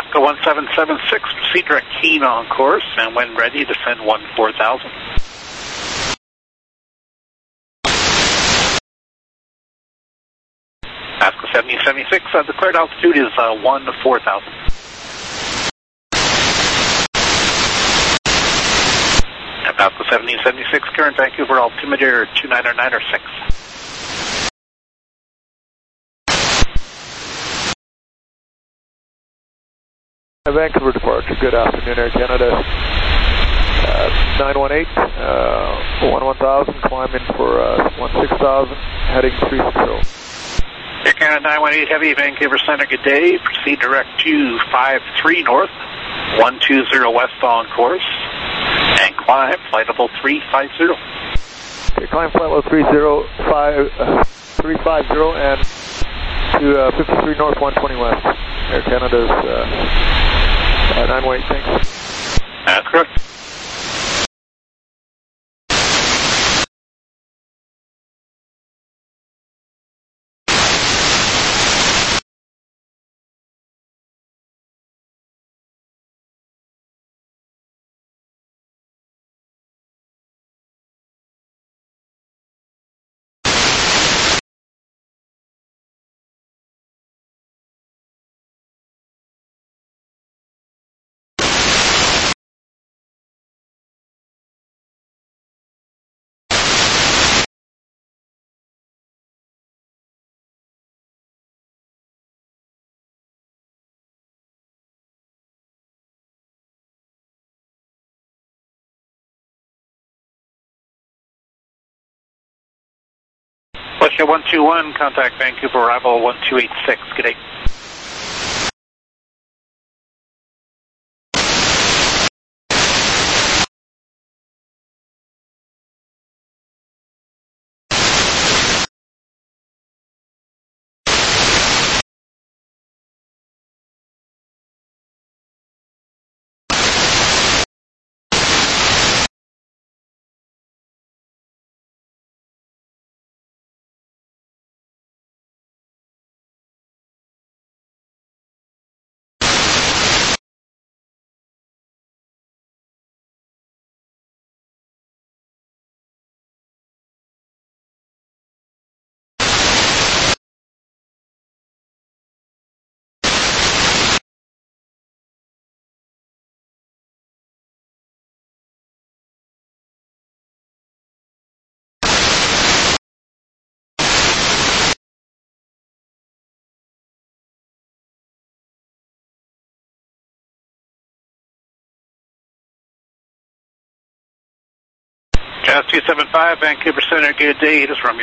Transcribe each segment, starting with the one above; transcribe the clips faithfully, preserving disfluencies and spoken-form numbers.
Go one seven seven six, proceed direct keen on course, and when ready, descend one four thousand. Pasco seventy seventy-six, uh, declared altitude is uh, one four thousand. And Pasco seventy seventy-six, current Vancouver altimeter two nine nine six. Vancouver departure, good afternoon, Air Canada. Uh, nine one eight, uh, one one thousand, climbing for uh, one six thousand, heading three sixty. Air Canada nine one eight Heavy, Vancouver Center, good day. Proceed direct two five three north, one two zero west on course, and climb flight level three five zero. Okay, climb flight level three zero five, uh, three five zero and to uh, fifty-three north, one twenty west. Air Canada's uh, uh, nine one eight, thanks. That's correct. Russia one two one, contact Vancouver arrival one two eight six, good day. Jazz two seven five, Vancouver Center, good day, it is Romeo.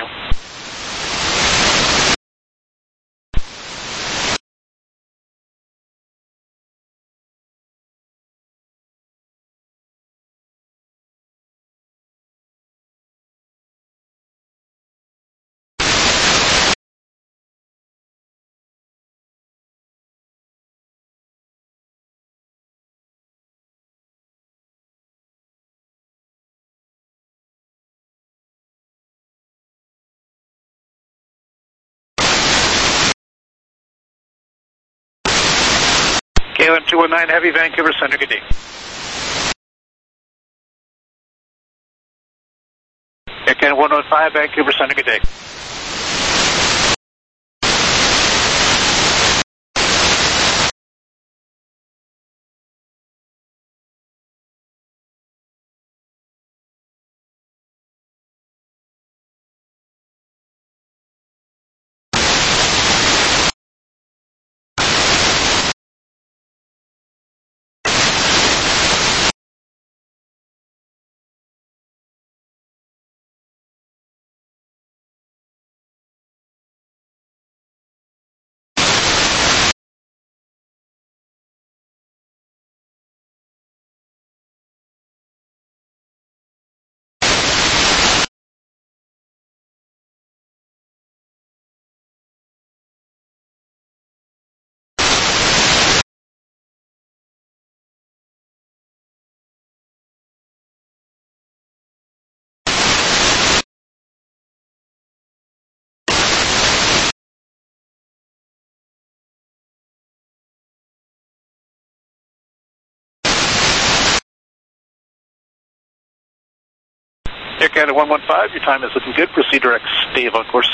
K L M two one nine Heavy, Vancouver Center, good day. Air Canada one oh five, Vancouver Center, good day. Air Canada one one five, your time is looking good. Proceed direct, stay on course.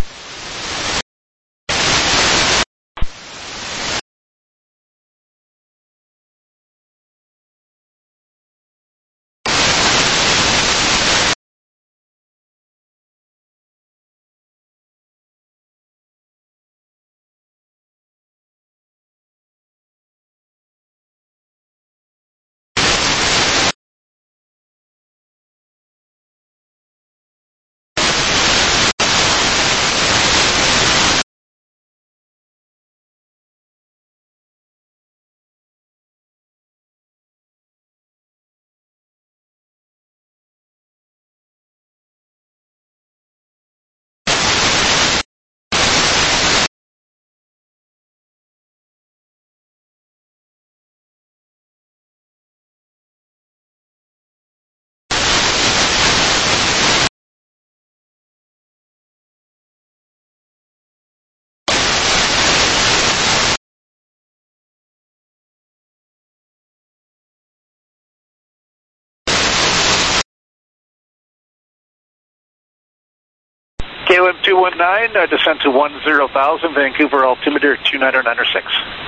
K L M two one nine, uh, descent to one zero thousand, Vancouver altimeter two nine nine six.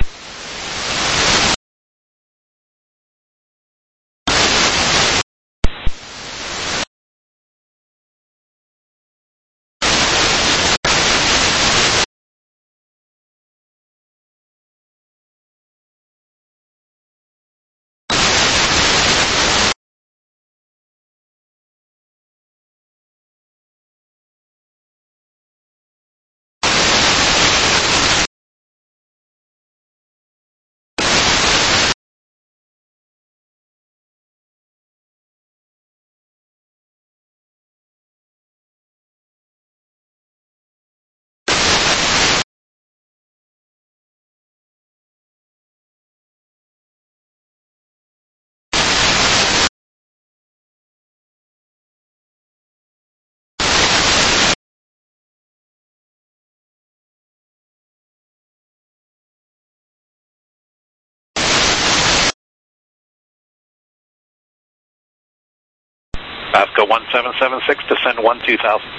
Vasco one seven seven six, descend one two thousand.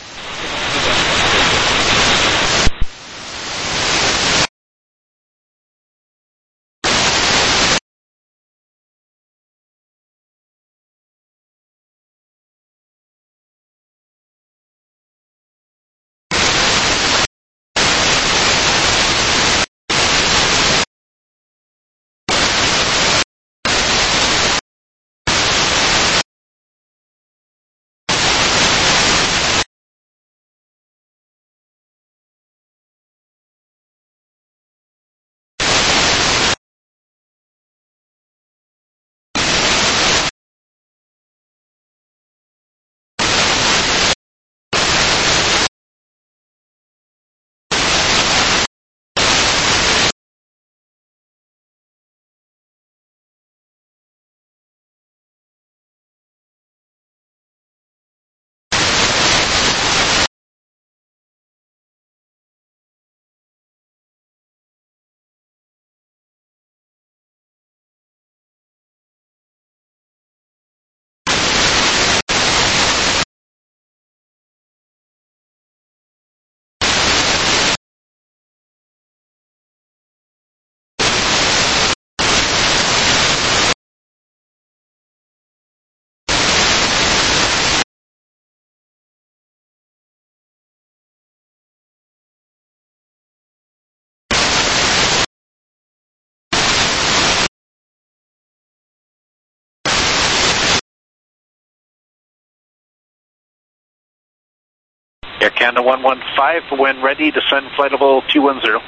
Air Canada one one five, when ready, descend flight level two one zero.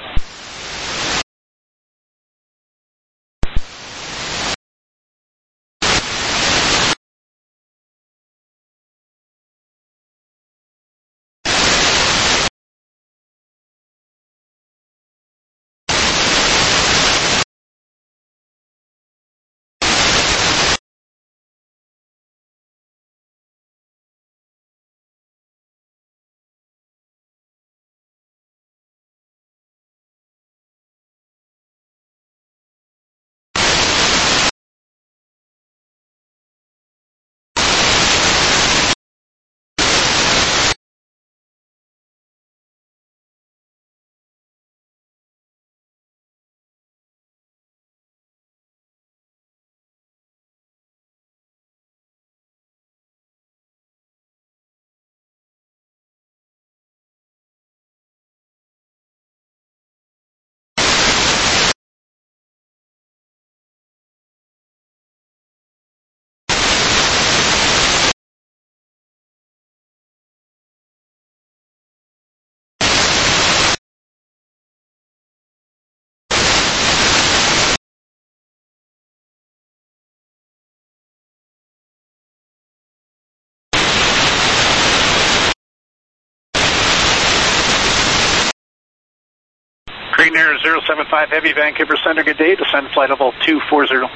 Green Air zero seven five Heavy, Vancouver Center, good day. Descend flight level two four zero.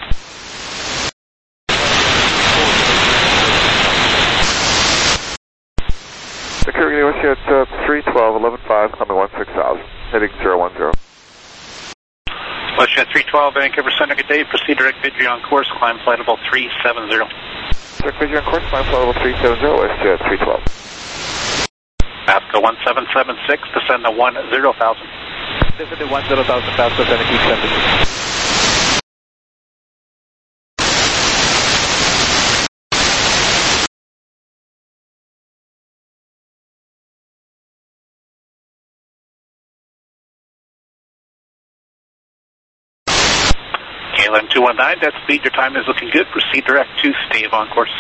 Security, what's you at uh, three twelve, eleven five, climbing one six thousand, heading zero one zero. Westjet three twelve, Vancouver Center, good day. Proceed direct Vidry on course, climb flight level three seven zero. Direct Vidry on course, climb flight level three seven zero, Westjet three twelve. AFCO one seven seven six, descend to one zero thousand. Descend to one zero thousand, AFCO seventeen seventy-six. K L M two one nine, that speed, your time is looking good. Proceed direct to Stave on course.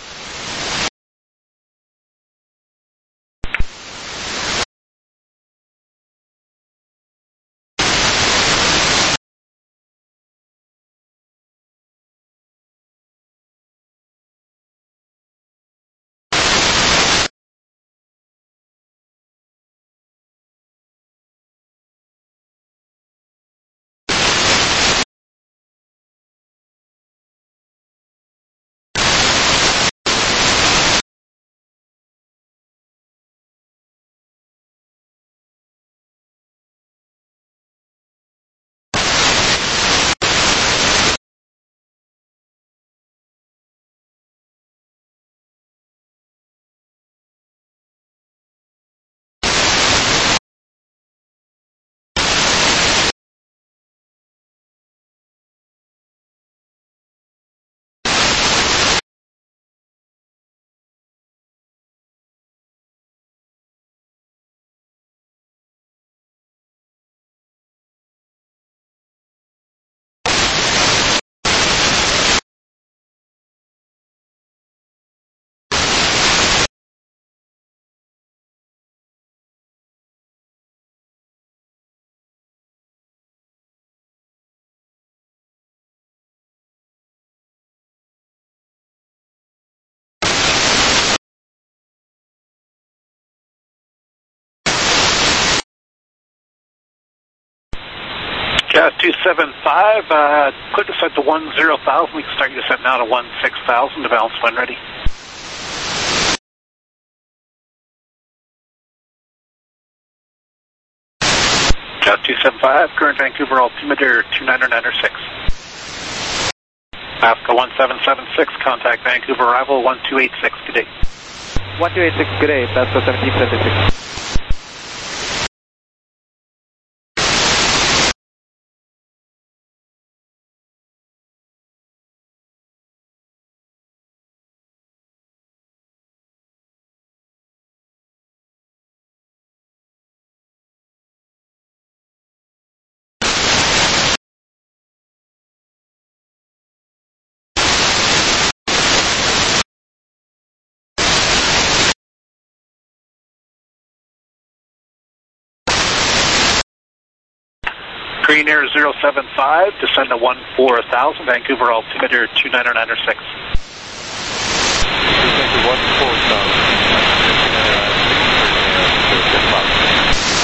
Jazz two seven five, uh, clear descent to one zero thousand. We can start your descent now to one six thousand to balance when ready. Jazz two seven five, current Vancouver altimeter two nine nine six. AFCO one seven seven six, contact Vancouver arrival one two eight six, good day. one two eight six, good day, AFCO seventeen seventy-six. Green Air zero seven five, descend to one four thousand, Vancouver altimeter two nine nine six. Descend to one four thousand.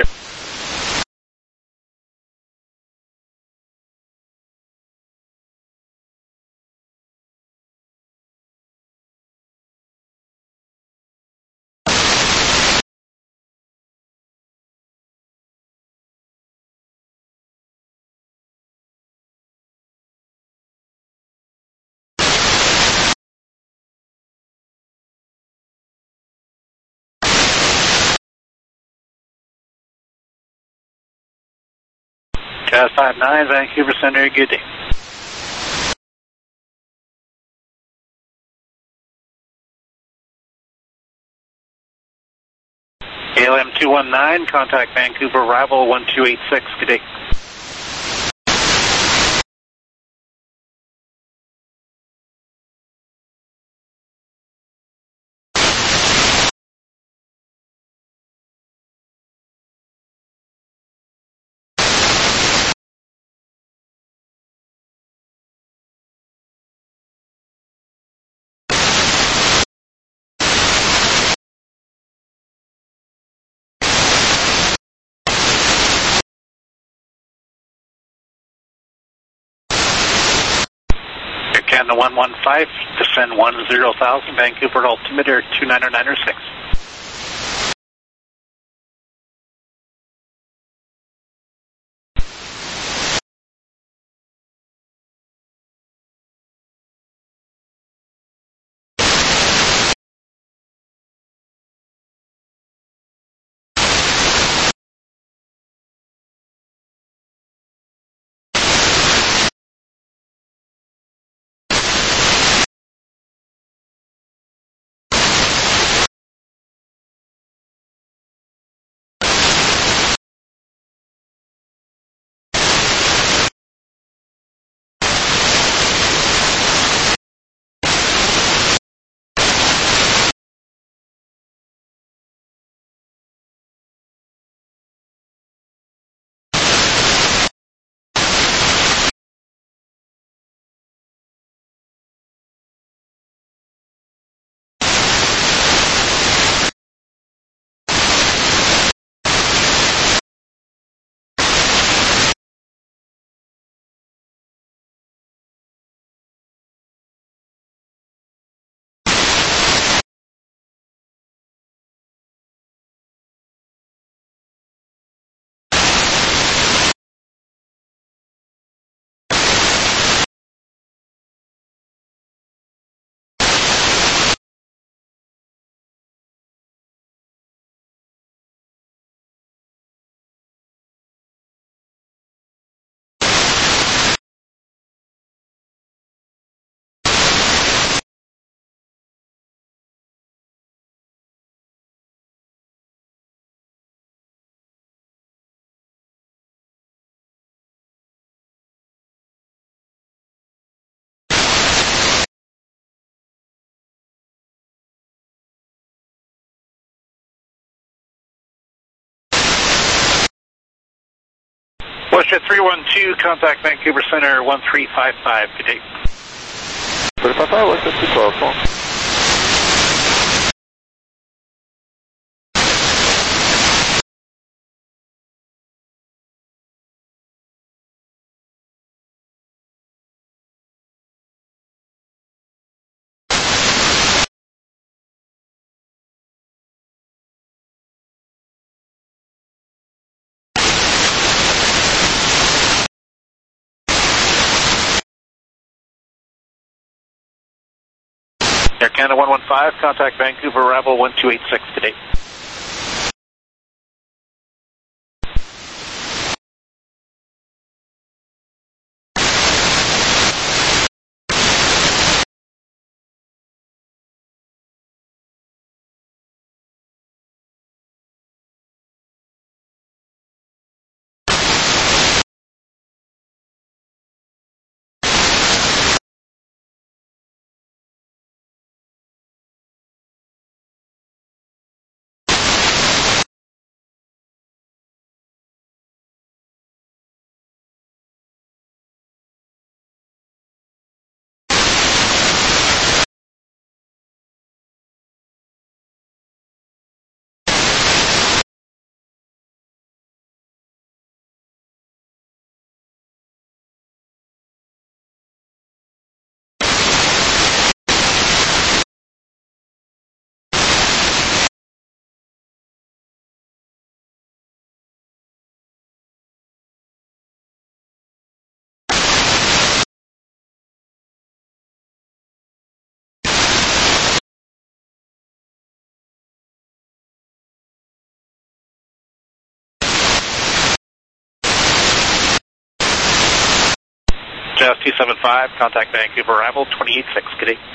Jazz five nine, Vancouver Center, good day. K L M two one nine, contact Vancouver arrival one two eight six, good day. Canada one one five, descend one zero thousand, Vancouver altimeter two nine nine six. WestJet three one two, contact Vancouver Center one three five five, good day. three five five, WestJet two twelve, phone. Air Canada one one five, contact Vancouver arrival one two eight six, good day. Jazz two seven five, contact Vancouver arrival two eight six, good day.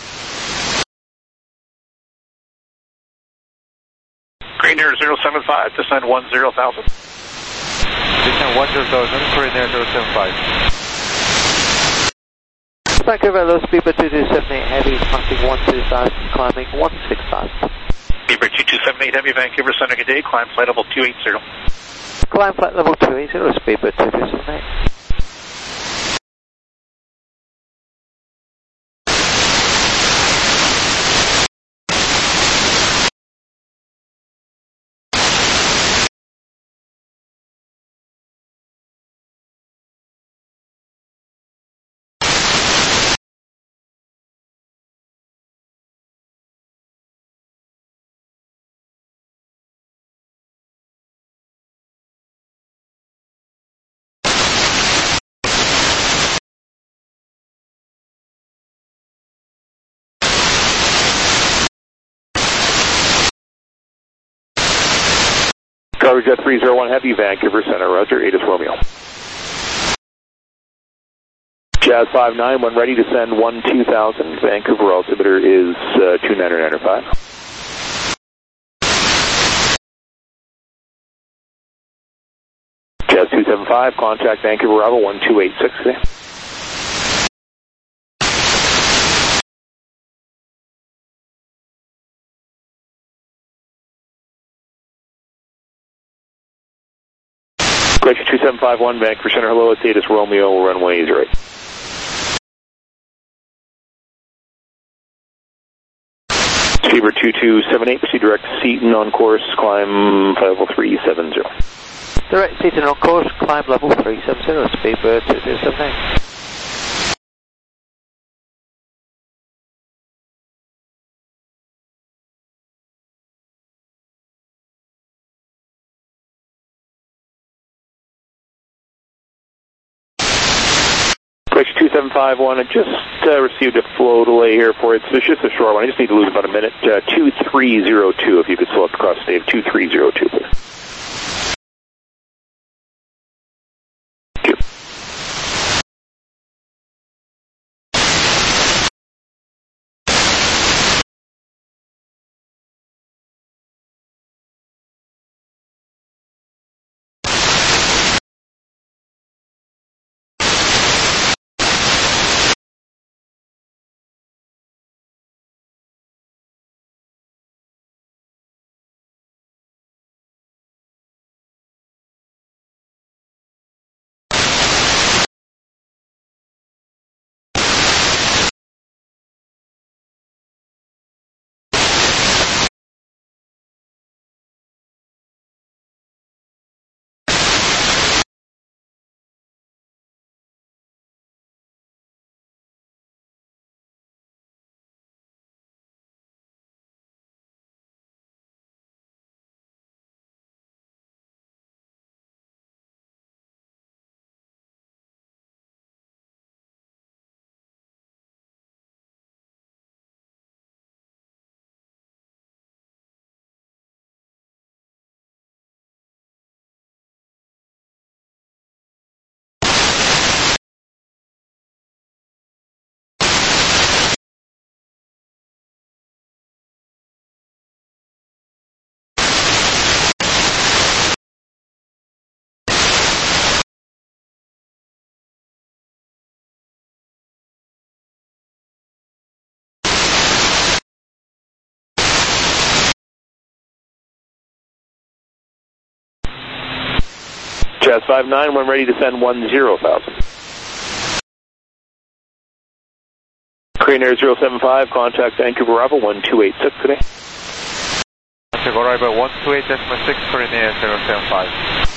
Crane Air zero seven five, descend one zero thousand. Descend one zero thousand, Crane Air zero seven five. Vancouver, low speed for two two seven eight heavy, passing one two thousand, climbing one six thousand. Beaver two two seven eight Heavy, Vancouver Center, good day, climb flight level two eight zero. Climb flight level two eight zero, speed for two two seven eight. Carver Jet three zero one Heavy, Vancouver Center, Roger, eight is Romeo. Jazz five nine, when ready to send one two thousand, Vancouver altimeter is uh, two nine nine five. Jazz two seven five, contact Vancouver Bravo one two eight six today. Glacier two seven five one, Vancouver Center, hello, it's eight is Romeo, runway zero eight. Fever two two seven eight, proceed direct to Seaton on course, climb level three seven zero. Direct Seaton on course, climb level three seven zero, Speedbird two two seven eight. Glacier two seven five one, I just uh, received a flow delay here for it. So it's just a short one. I just need to lose about a minute. Uh, two three zero two, if you could select across state, two three zero two, please. Thank you. Jazz five nine, when ready to send one zero thousand. Crane Air zero seven five, contact Vancouver Bravo one two eight six today. Arrival one two eight point six, Crane Air zero seven five.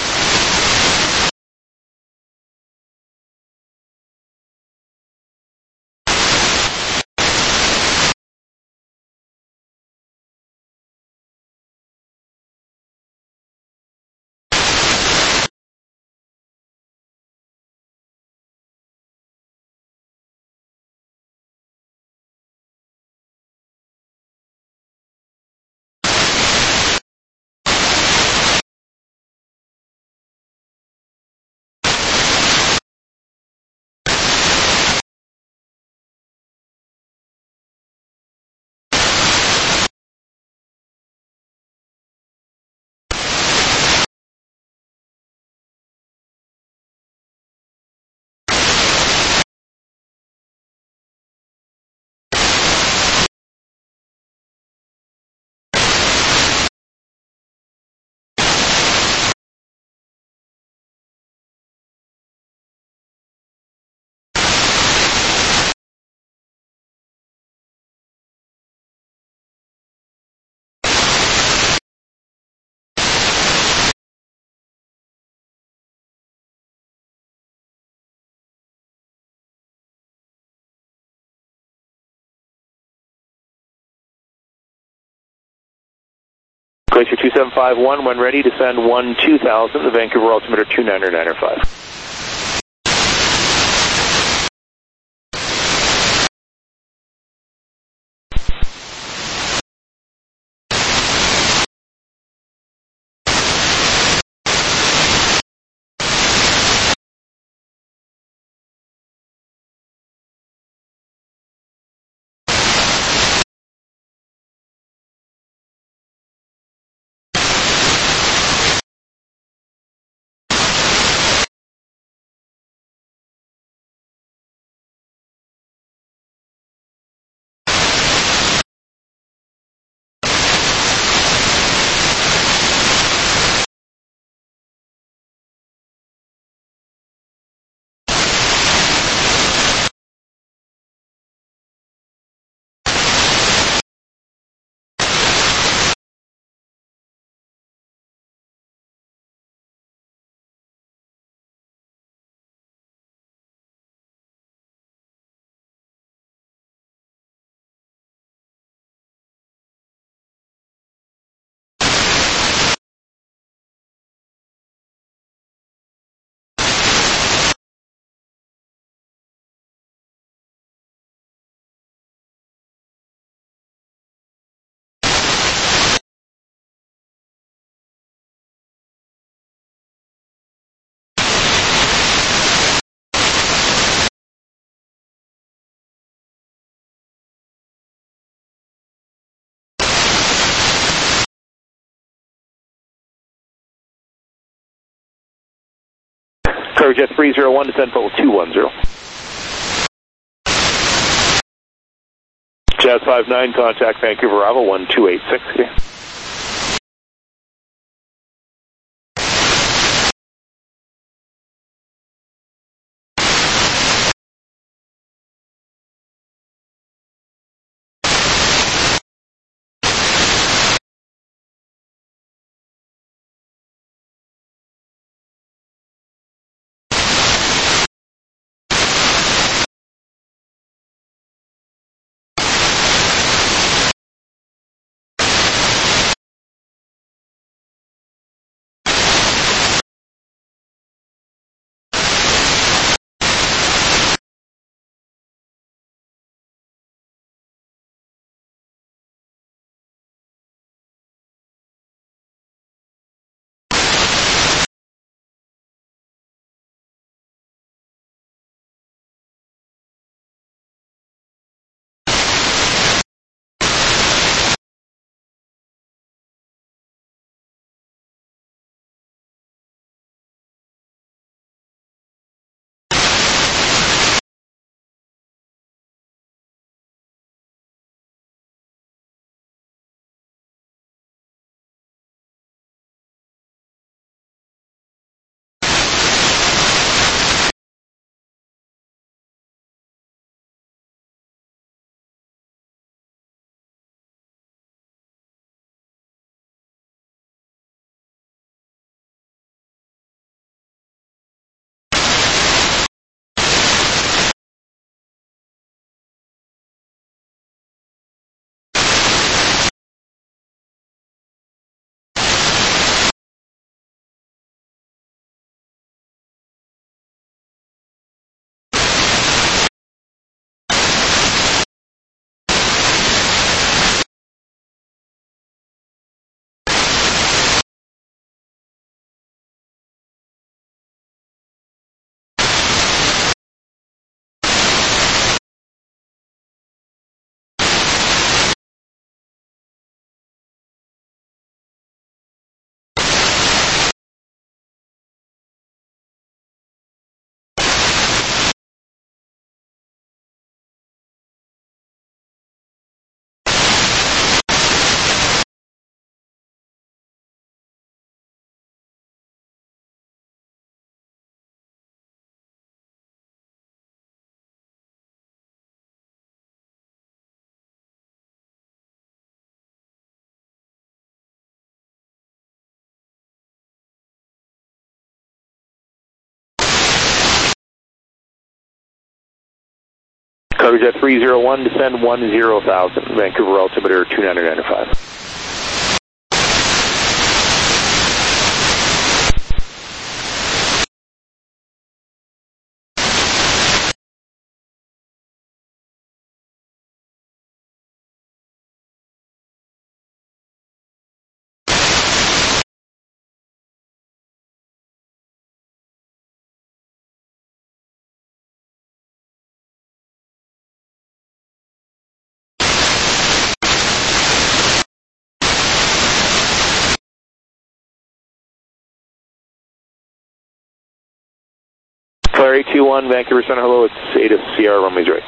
Glacier two seven five one, when ready to send one two thousand, the Vancouver altimeter two nine nine five. Cargojet three zero one, descend level two one zero. Jazz five nine, contact Vancouver Bravo one two eight six. Okay. Cargojet three zero one, descend one zero thousand, Vancouver altimeter two nine nine five. Claire eight two one, Vancouver Center, hello, it's Ada Sierra, runway's right.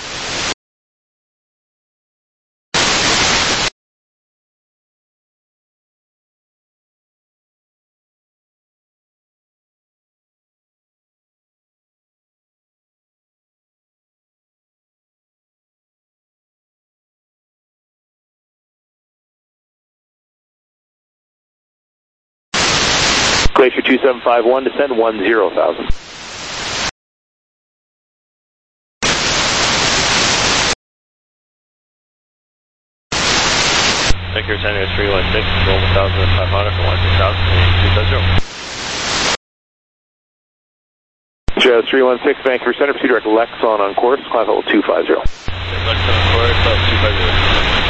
Glacier two seven five one, descend one zero thousand. Vancouver Center is three one six, roll one thousand five hundred for one six thousand, two seven zero. Jazz three one six, Vancouver Center, proceed direct Lexon on course, climb level two five zero. Lexon on course, level two five zero.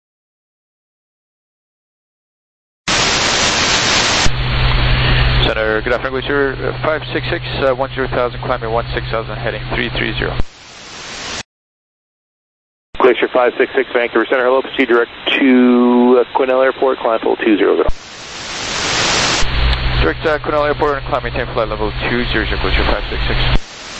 Center Glacier, good afternoon, Glacier, uh, five six six, uh, one zero thousand, climbing one six thousand, heading three three zero. Glacier five six six, Vancouver Center, hello, proceed direct to uh, Quesnel Airport, climb level two zero zero. Direct uh, Quesnel Airport and climb maintain flight level two zero zero, Glacier five six six.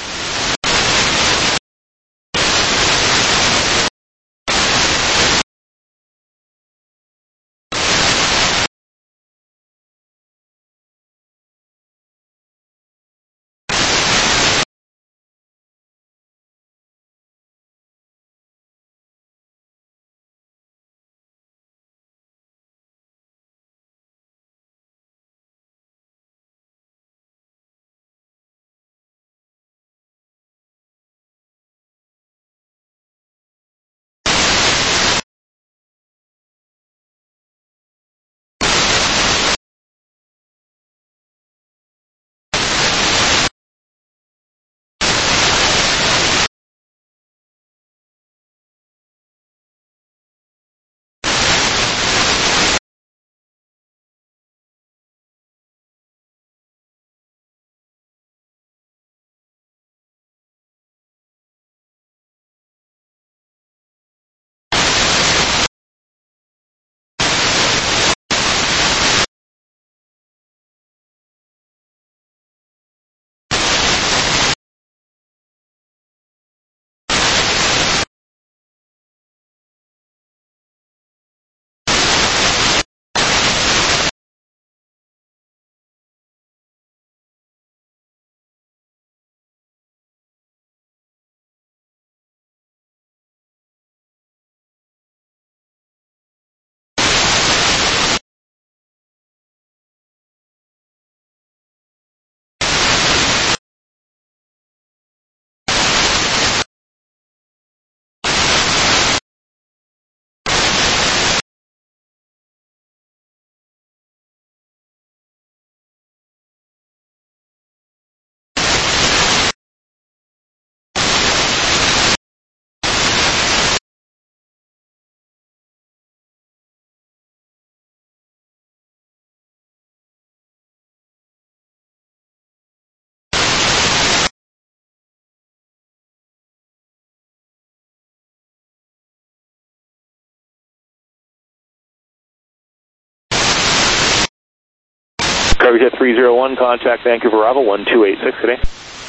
Cargojet three zero one, contact Vancouver Bravo one two eight six today.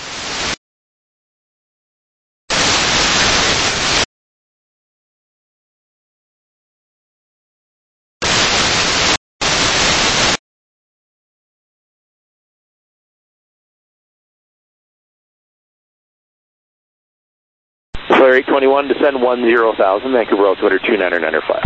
Flare eight twenty-one, descend one zero thousand, Vancouver Bravo two hundred two niner niner five.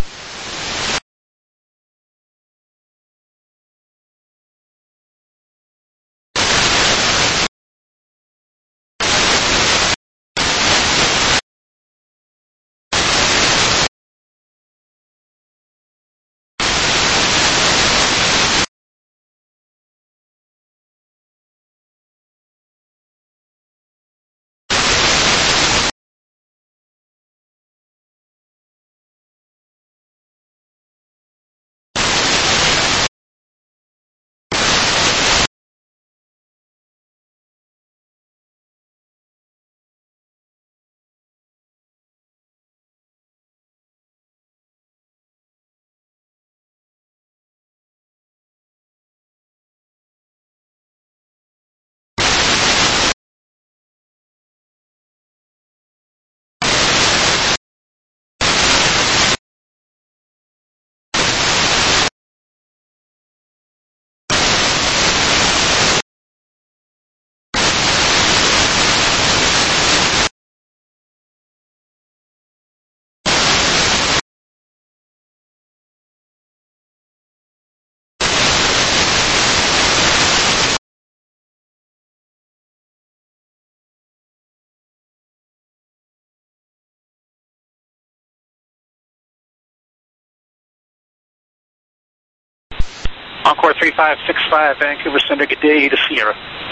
Encore three five six five, Vancouver Center, good day to Sierra.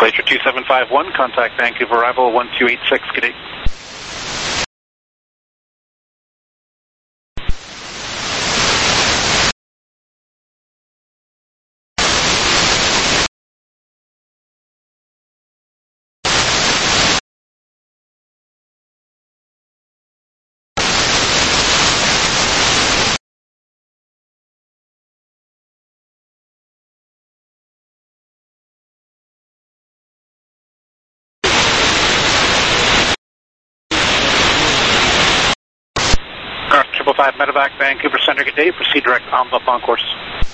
Glacier two seven five one, contact Vancouver arrival one two eight six, good day. Triple five Medevac, Vancouver Center, good day. Proceed direct on up on course.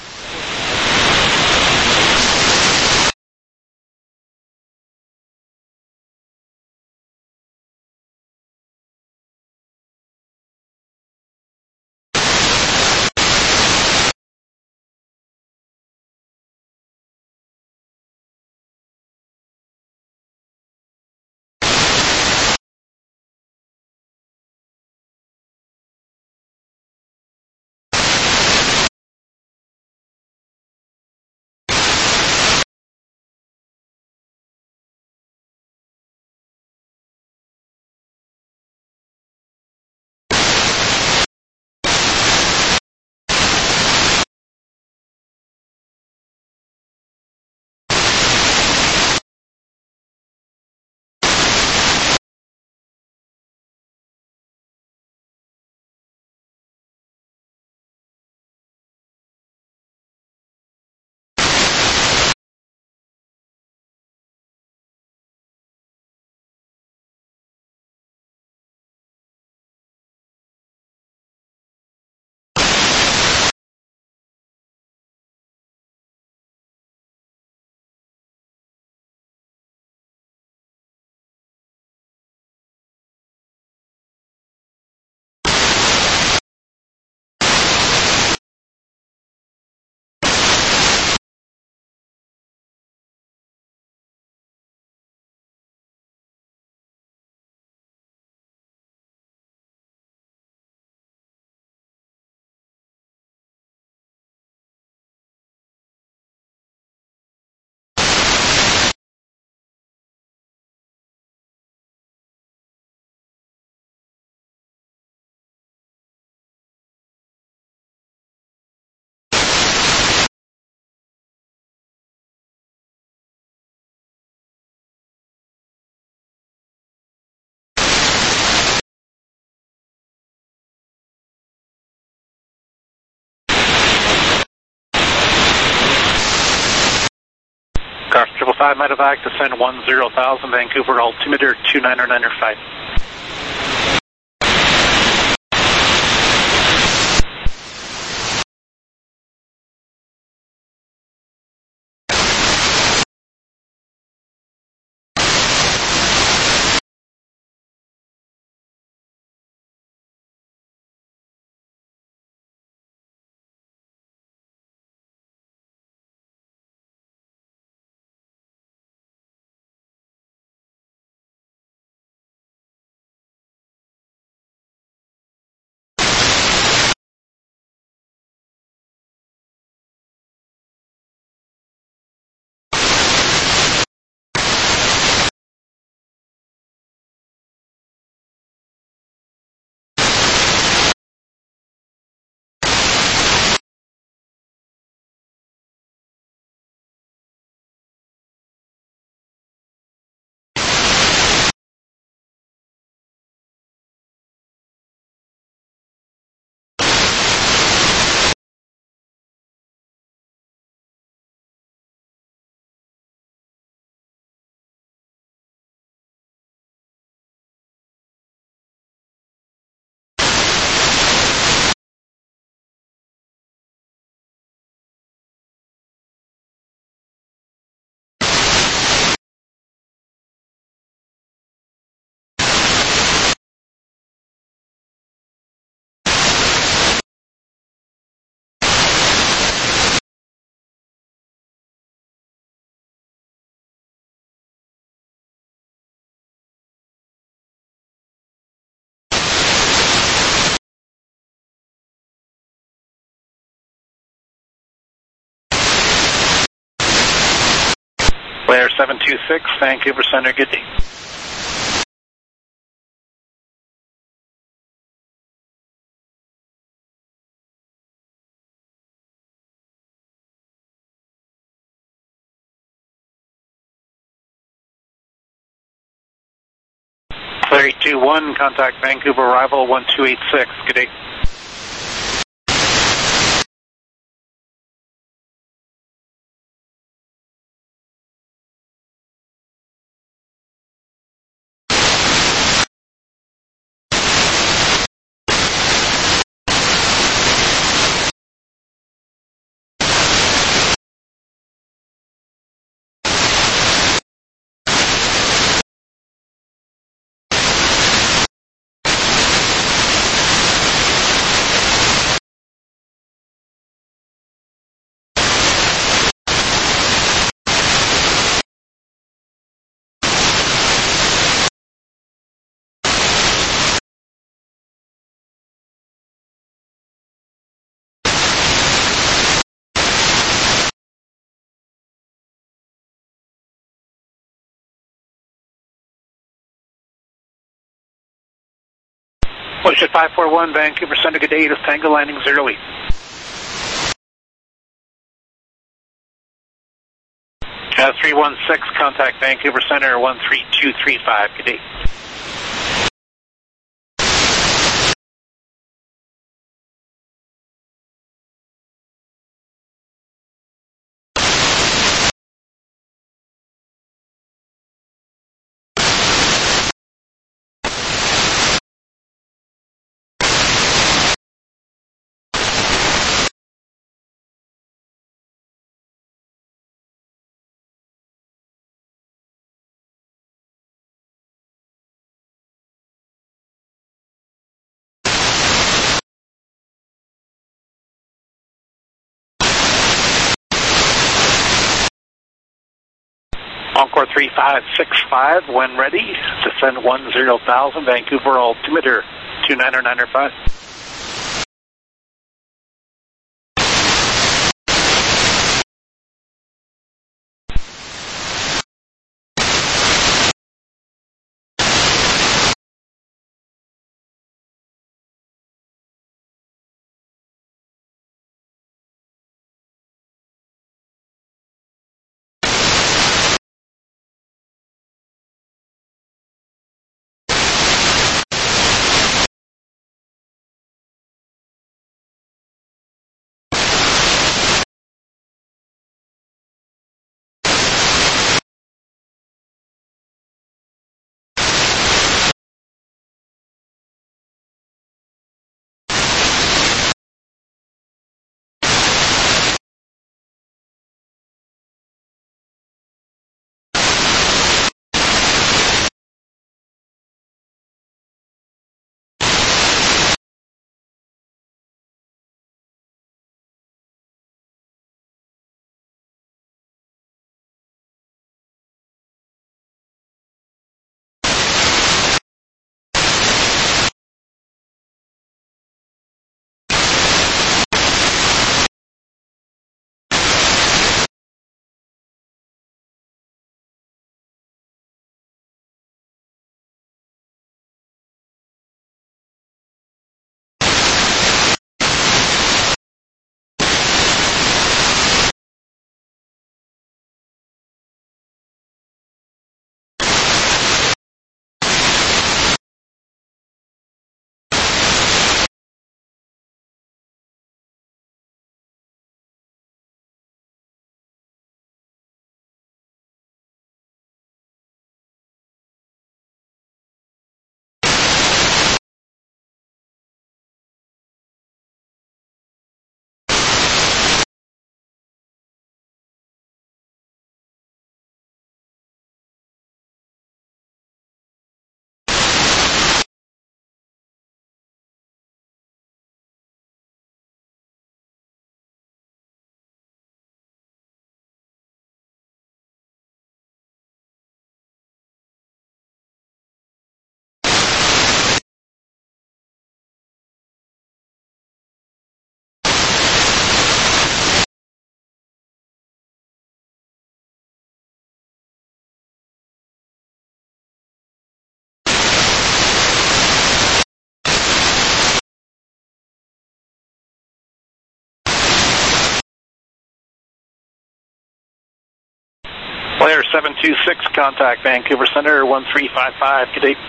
Car triple five Medevac, descend one zero thousand, Vancouver altimeter two niner niner five. seven two six, Vancouver Center, good day. three two one, contact Vancouver arrival one two eight six, good day. Bullshit five four one, Vancouver Center, good day, this Tango landing's early. Uh, three one six, contact Vancouver Center one three two three five, good day. Encore three five six five, when ready, descend one zero thousand, Vancouver altimeter two nine nine five. Player seven two six, contact Vancouver Center, one three five five, good day.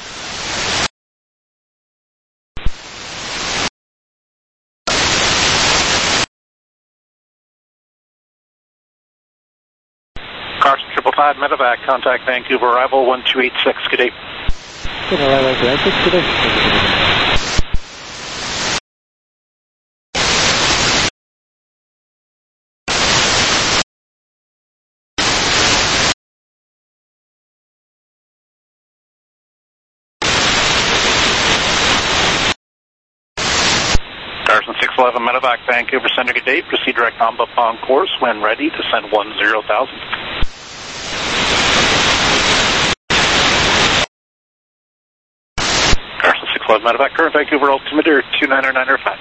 Carson triple five medevac, contact Vancouver arrival one two eight six, good day. Good day, good day. Carson six eleven medevac, Vancouver Center, good day. Proceed direct on upon course when ready to send one zero thousand. Carson six eleven medevac, current Vancouver altimeter two nine nine five.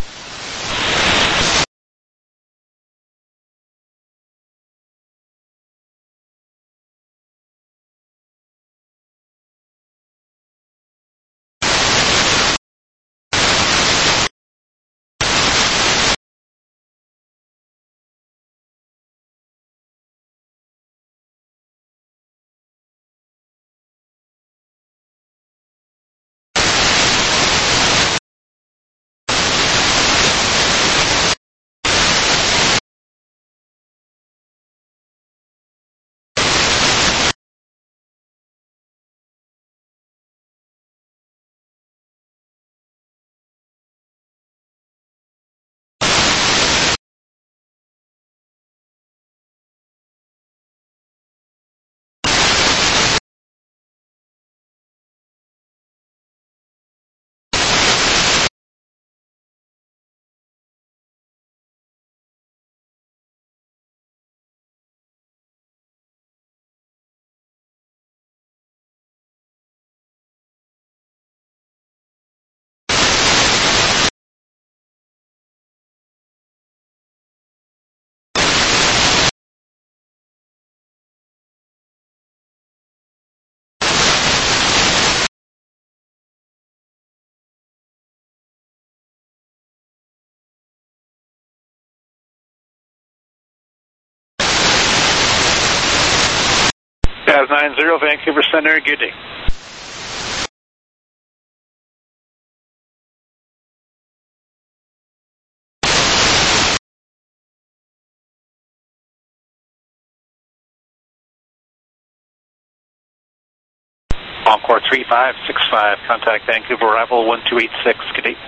Jazz nine zero, Vancouver Center, good day. Encore three five six five, contact Vancouver arrival one two eight six, good day.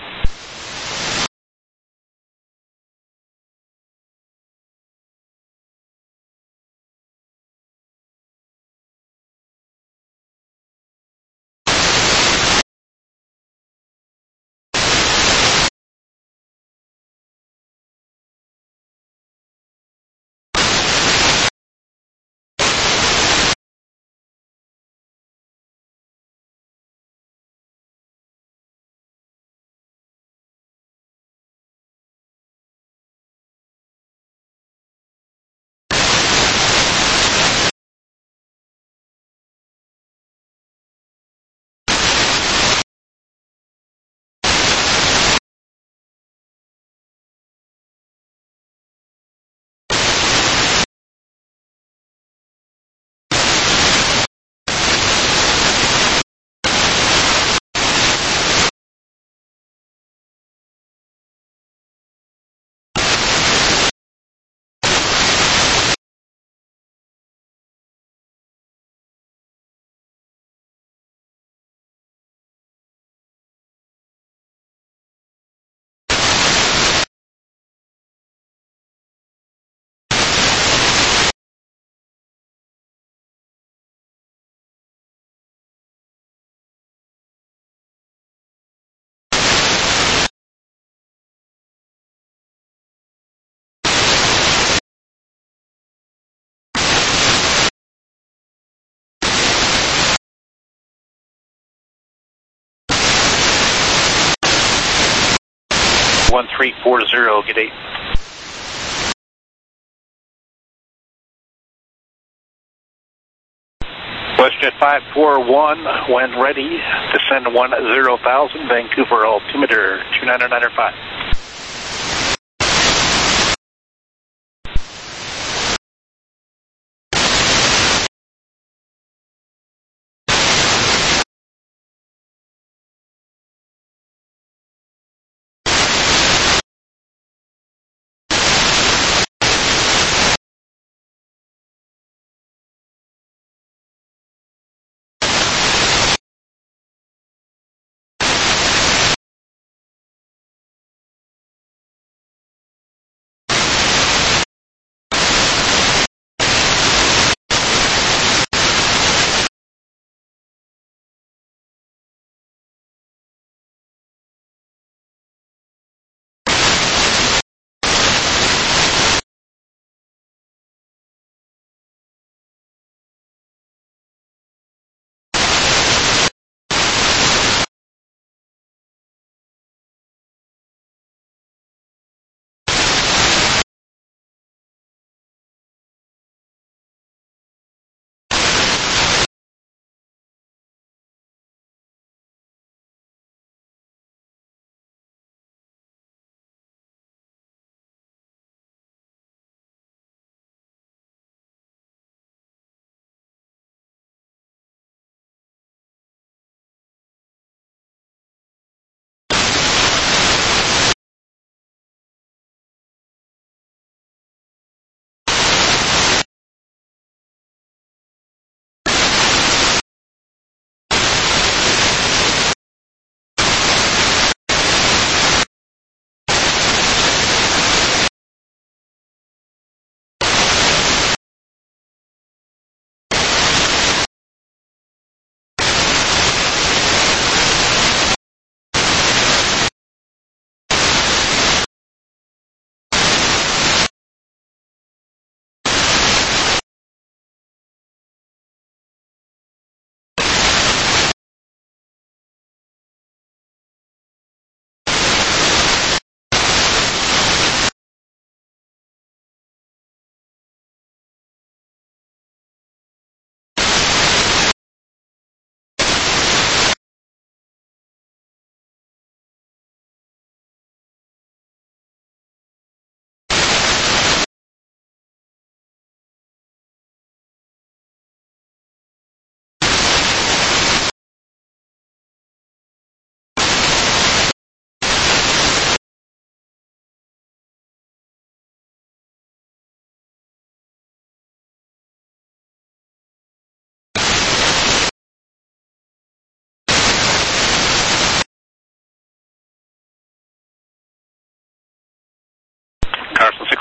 one three four zero, good day. WestJet five four one, when ready to send one zero thousand, Vancouver altimeter two nine nine five.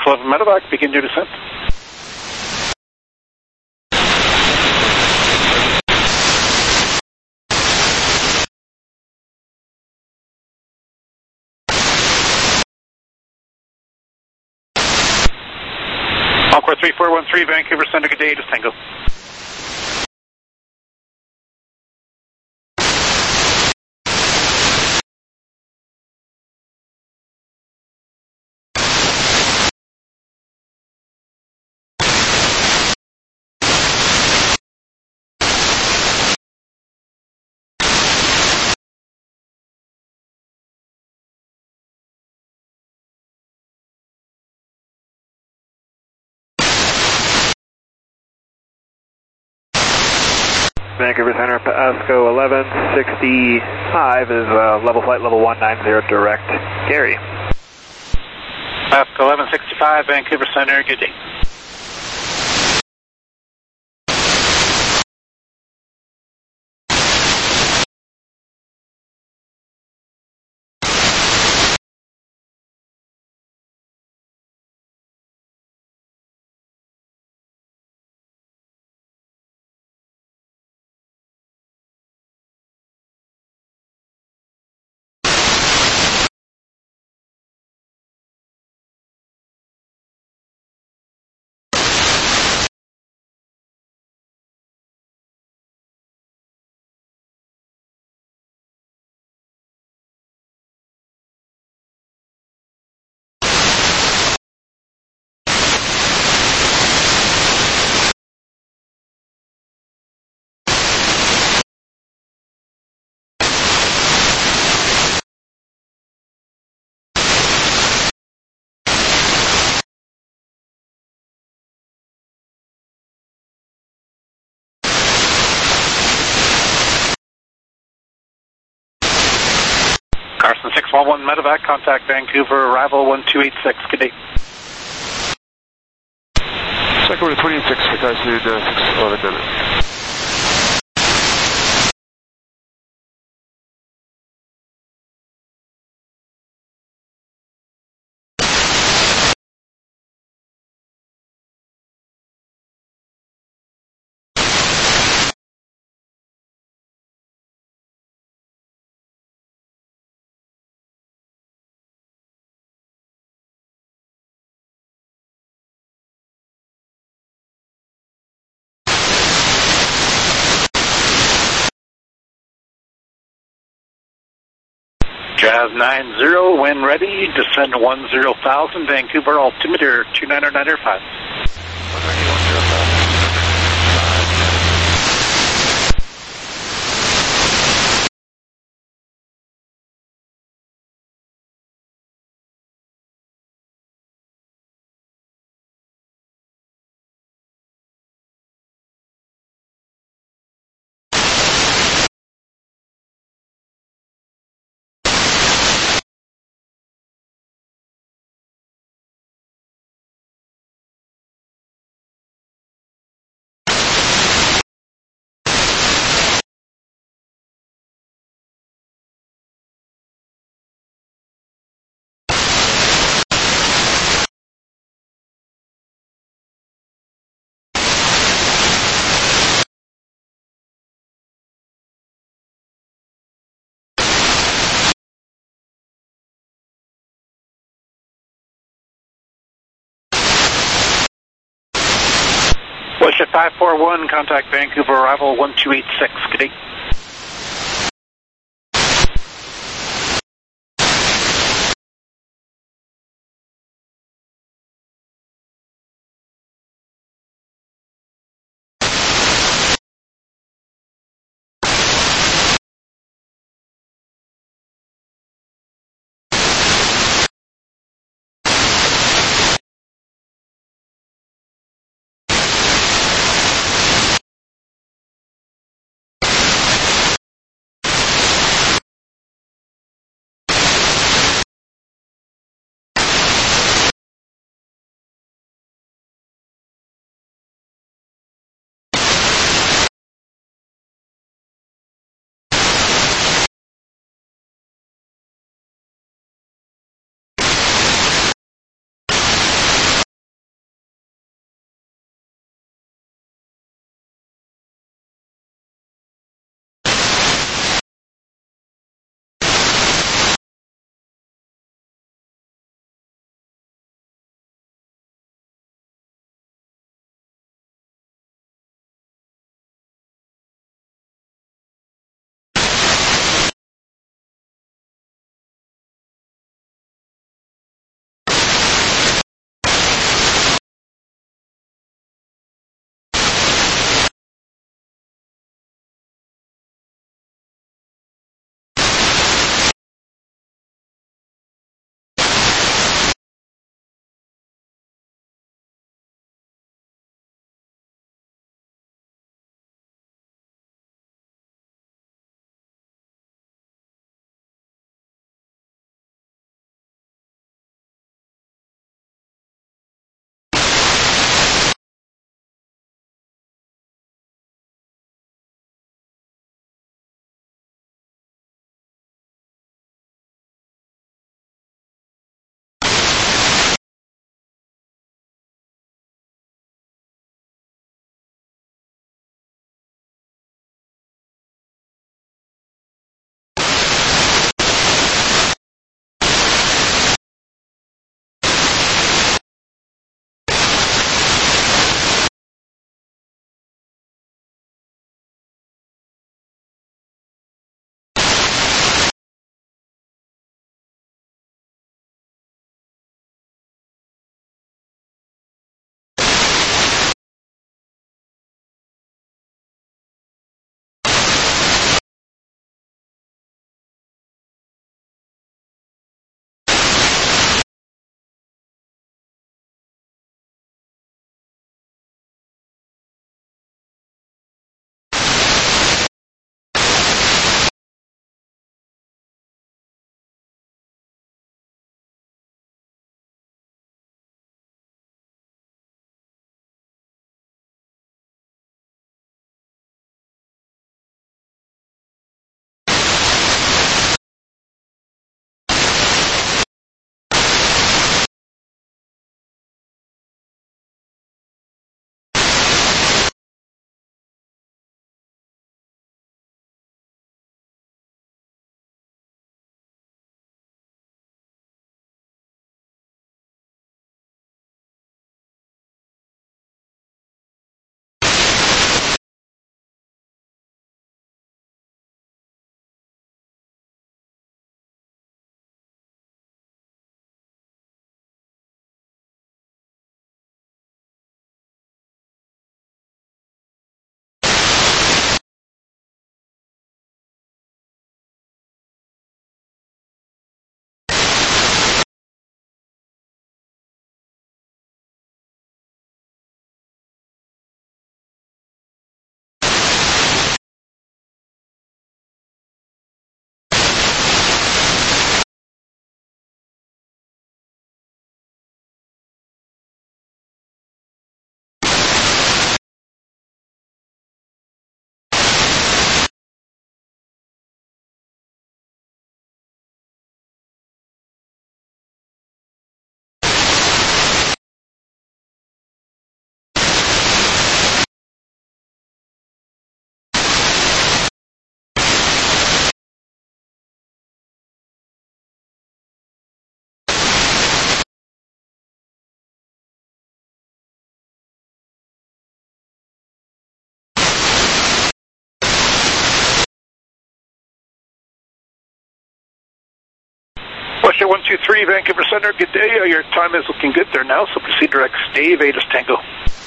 eleven medevac, begin your descent. Encore three four one three, Vancouver Center, good day, to Tango. Vancouver Center, Pasco eleven sixty-five is uh, level flight level one nine zero direct. Gary. Pasco eleven sixty-five, Vancouver Center, good day. Carson six one one medevac, contact Vancouver, arrival one two eight six, good day. Second to twenty-six, altitude uh, six eleven minutes. Jazz nine zero, when ready, descend one zero thousand, Vancouver altimeter two nine nine five. Bullshit five four one, contact Vancouver, arrival one two eight six, good day. Westjet one two three, Vancouver Center, good day. Uh, your time is looking good there now, so proceed direct Dave, eight is Tango.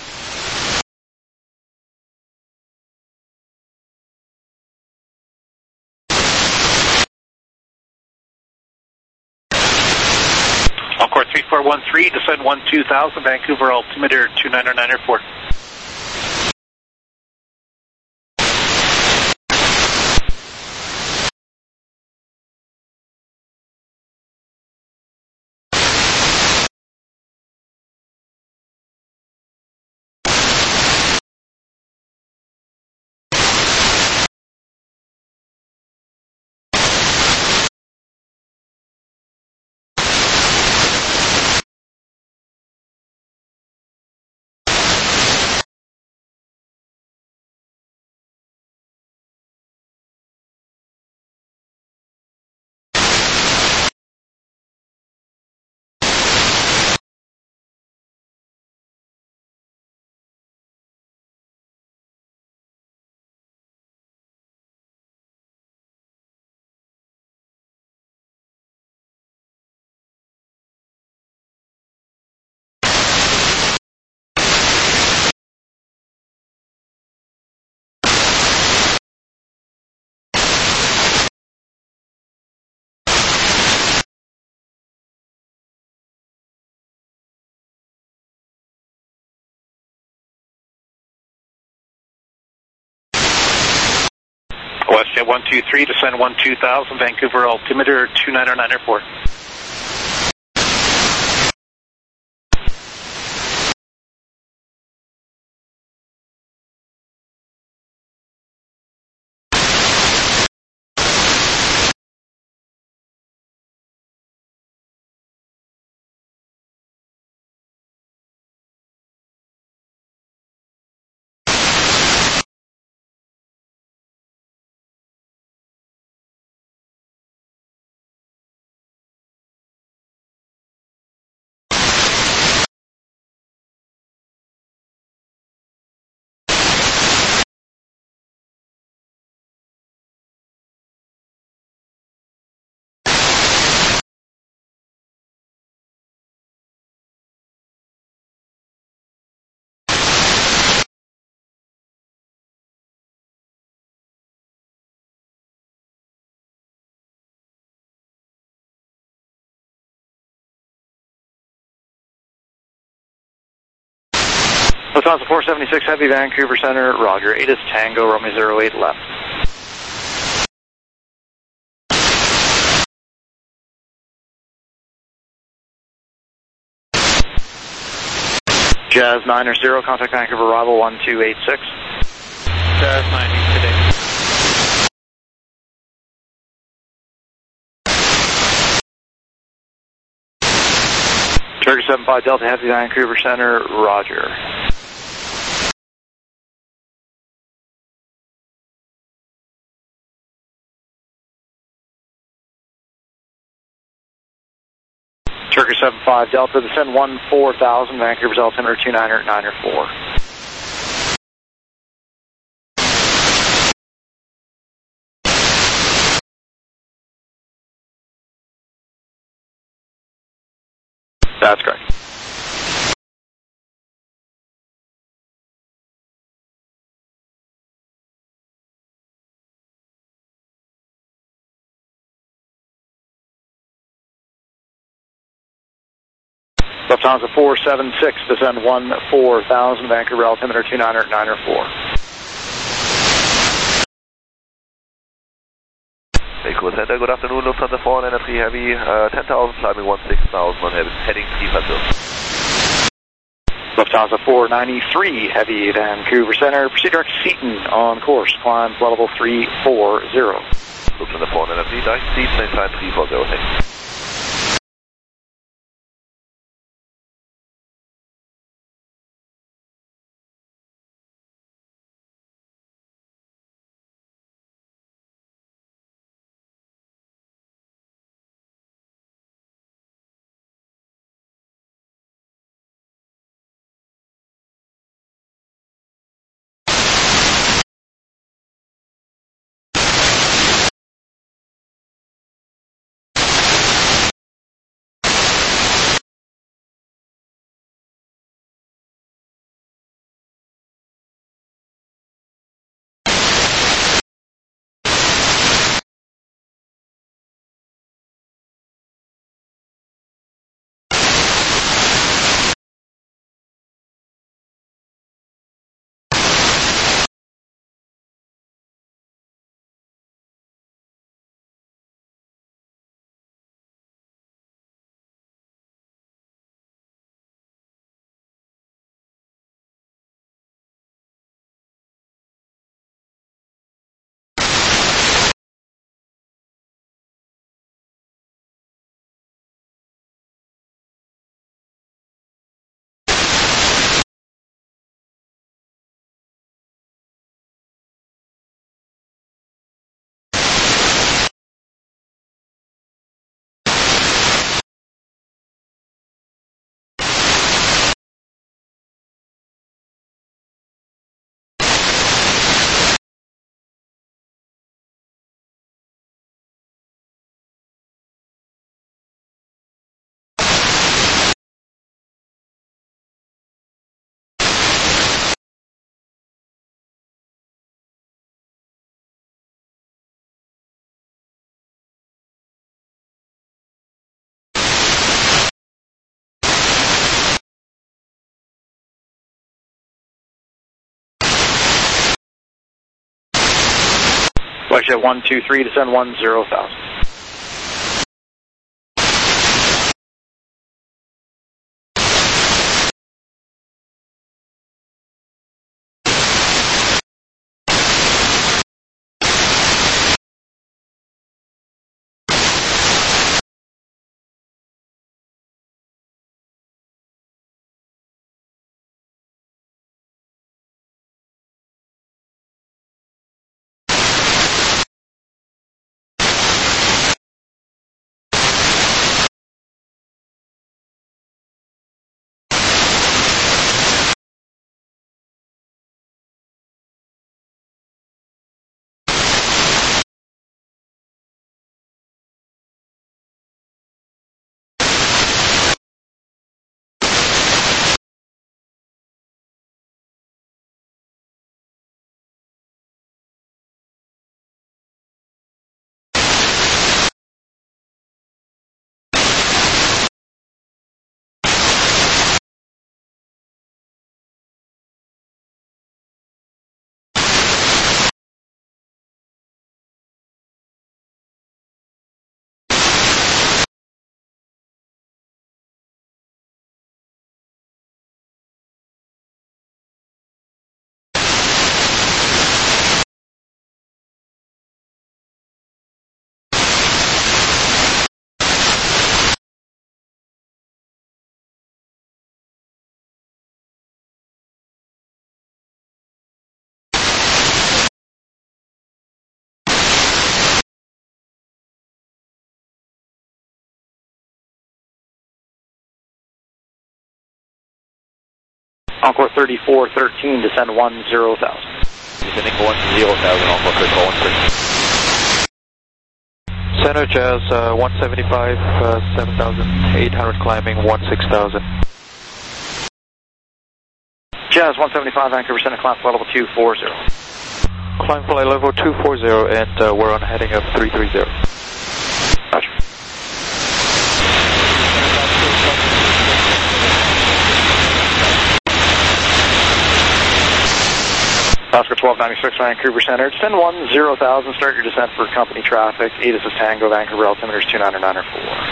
Encore three four one three, descend one two thousand, Vancouver altimeter two nine nine four. Westjet one two three, descend one two thousand, Vancouver altimeter two nine nine four. Lufthansa four seventy-six Heavy, Vancouver Center, Roger, eight is Tango, Romeo zero eight left. Jazz nine or zero, contact Vancouver arrival one two eight six. Jazz nine, today. Turkey seven five Delta Heavy, Vancouver Center, Roger. Turkey seven five Delta, descend one four thousand, Vancouver's altimeter two nine nine four. That's correct. Lufthansa four seven six, descend one four thousand, Vancouver altimeter two nine nine four. Vancouver Center, good afternoon, Lufthansa four nine three Heavy, uh, ten thousand, climbing one six thousand, on heading three five zero. Lufthansa four ninety-three Heavy, Vancouver Center, proceed direct Seaton on course, climb flight level three four zero. Lufthansa four nine three, direct Seaton, climb three four zero, thanks. WestJet one two three, descend one zero thousand. Encore thirty-four thirteen, descend one zero thousand. Descending one zero thousand, Encore thirty-four one thirteen. Center Jazz uh, one seventy-five, uh, seven thousand eight hundred climbing, one six thousand. Jazz one seventy-five, Vancouver Center, climb flight level two four zero. Climb flight level two four zero, and uh, we're on heading of three three zero. Roger. Oscar twelve ninety-six, Vancouver Center, descend one zero thousand, start your descent for company traffic, Atis is Tango, Vancouver, altimeter is two nine nine four.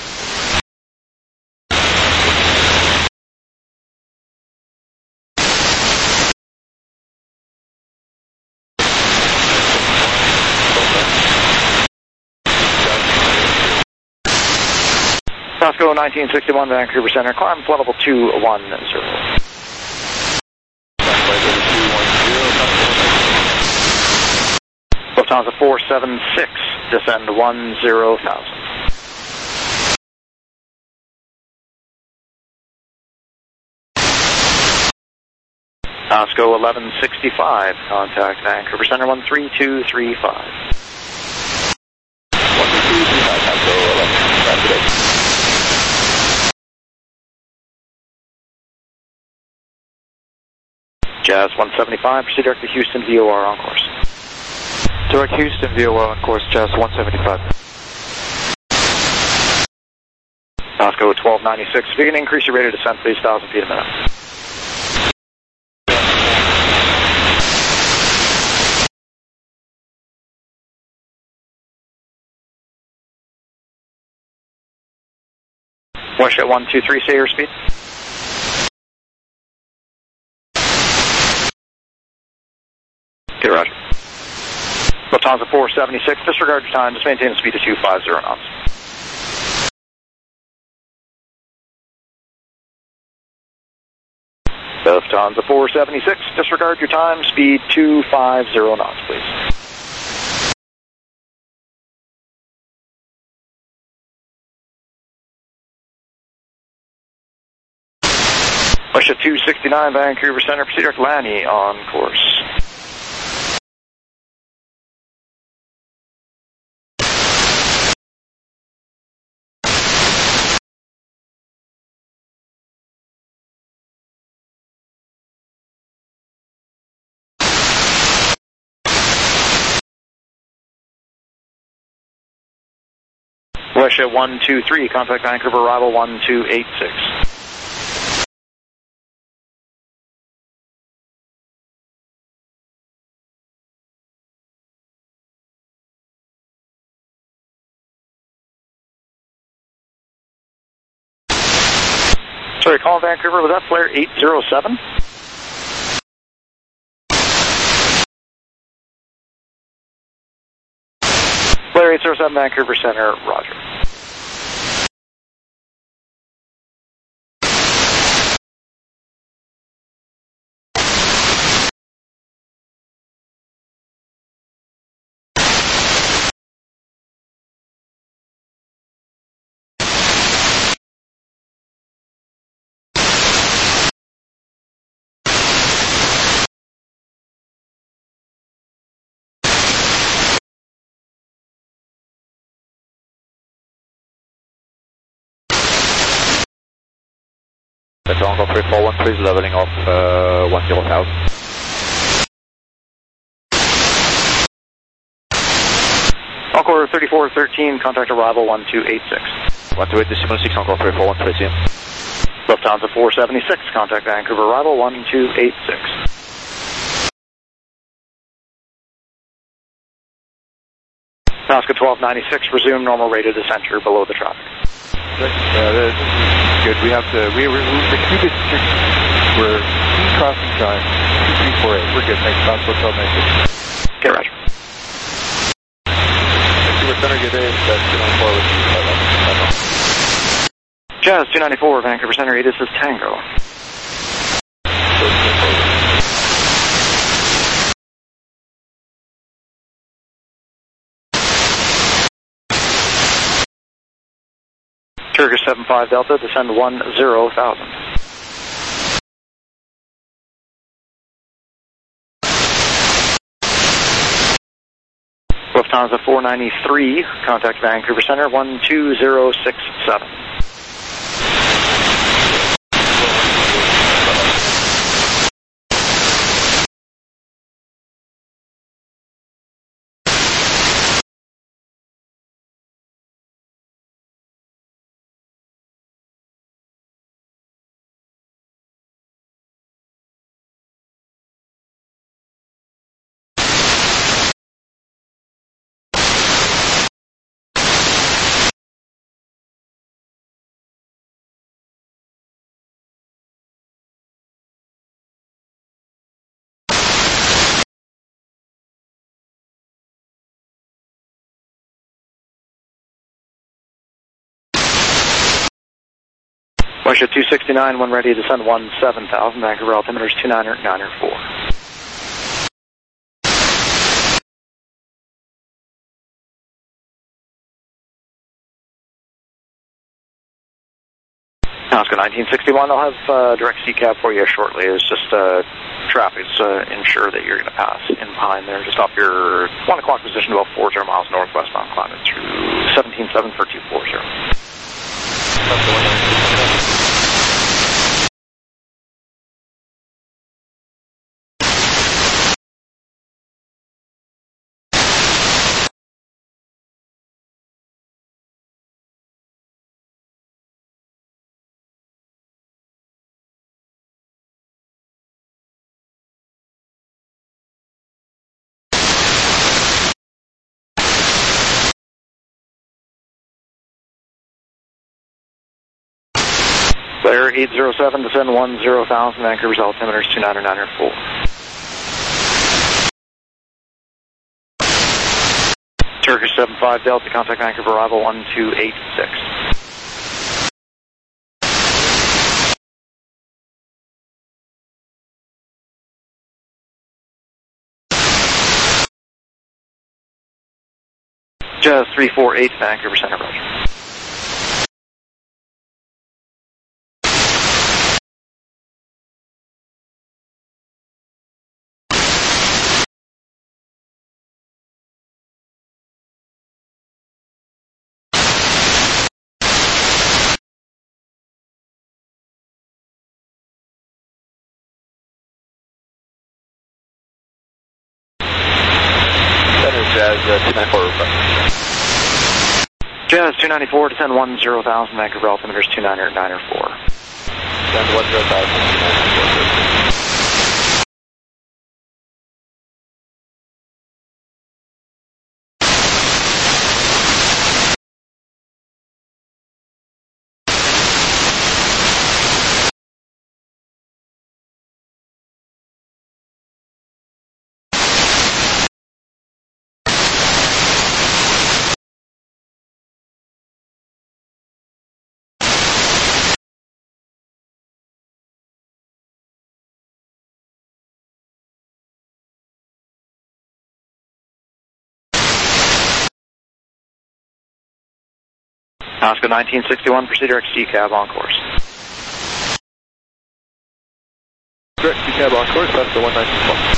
Costco nineteen sixty-one, Vancouver Center, climb flight level two one zero. Lufthansa four seven six, descend one zero thousand. Costco eleven sixty-five, contact Vancouver Center one three two three five. one three two three five, Costco eleven, rapid. Jazz one seventy-five, proceed direct to Houston, V O R on course. Direct Houston, V O R on course, Jazz one seventy-five. Costco twelve ninety-six, if you can increase your rate of descent, please, one thousand feet a minute. WestJet one two three, say your speed. Okay, roger. Lufthansa four seventy-six, disregard your time, just maintain a speed of two five zero knots. Lufthansa four seventy-six, disregard your time, speed two five zero knots, please. WestJet two sixty-nine, Vancouver Center, proceed direct Lanny on course. WestJet one two three, contact Vancouver, arrival one two eight six. Sorry, call Vancouver, was that flare eight zero seven? Flare eight zero seven, Vancouver Center, roger. Tango three four one three is leveling off uh, one zero thousand. Encore thirty-four thirteen, contact arrival one two eight six. one two eight decimal six, Encore three four one three, see you. Lufthansa four seventy-six, contact Vancouver arrival one two eight six. Alaska twelve ninety-six, resume normal rate of descent, you're below the traffic. Uh, this is good. We have to, we, we, the cube is six, we're crossing time, two three four eight. We're good, thanks. Alaska twelve ninety-six. Okay, roger. Vancouver Center, good day. That's two nine four with you. Jazz two ninety-four, Vancouver Center, this is Tango. Turkish seven five Delta, descend one zero thousand. Lufthansa four ninety-three, contact Vancouver Center one two zero six seven. Russia two sixty-nine, when ready to descend one seven thousand, Vancouver altimeter is two niner niner four. Alaska nineteen sixty-one, I'll have uh, direct C CAB for you shortly. It's just uh, traffic to uh, ensure that you're going to pass in behind there. Just off your one o'clock position, about four zero miles northwestbound, climbing through seventeen seven for two four zero. Flare eight zero seven, descend one zero thousand, Vancouver's altimeter is two niner niner four. Turkish seven five Delta, contact Vancouver arrival one two eight six. Jazz three four eight, Vancouver Center, roger. Jazz uh, two ninety-four. Jazz two ninety-four, descend one zero thousand, Vancouver altimeter is two niner niner four. Descend one zero thousand, two niner niner four. Oscar nineteen sixty-one, proceed direct C cab on course. Direct C cab on course, that's the one nine six one.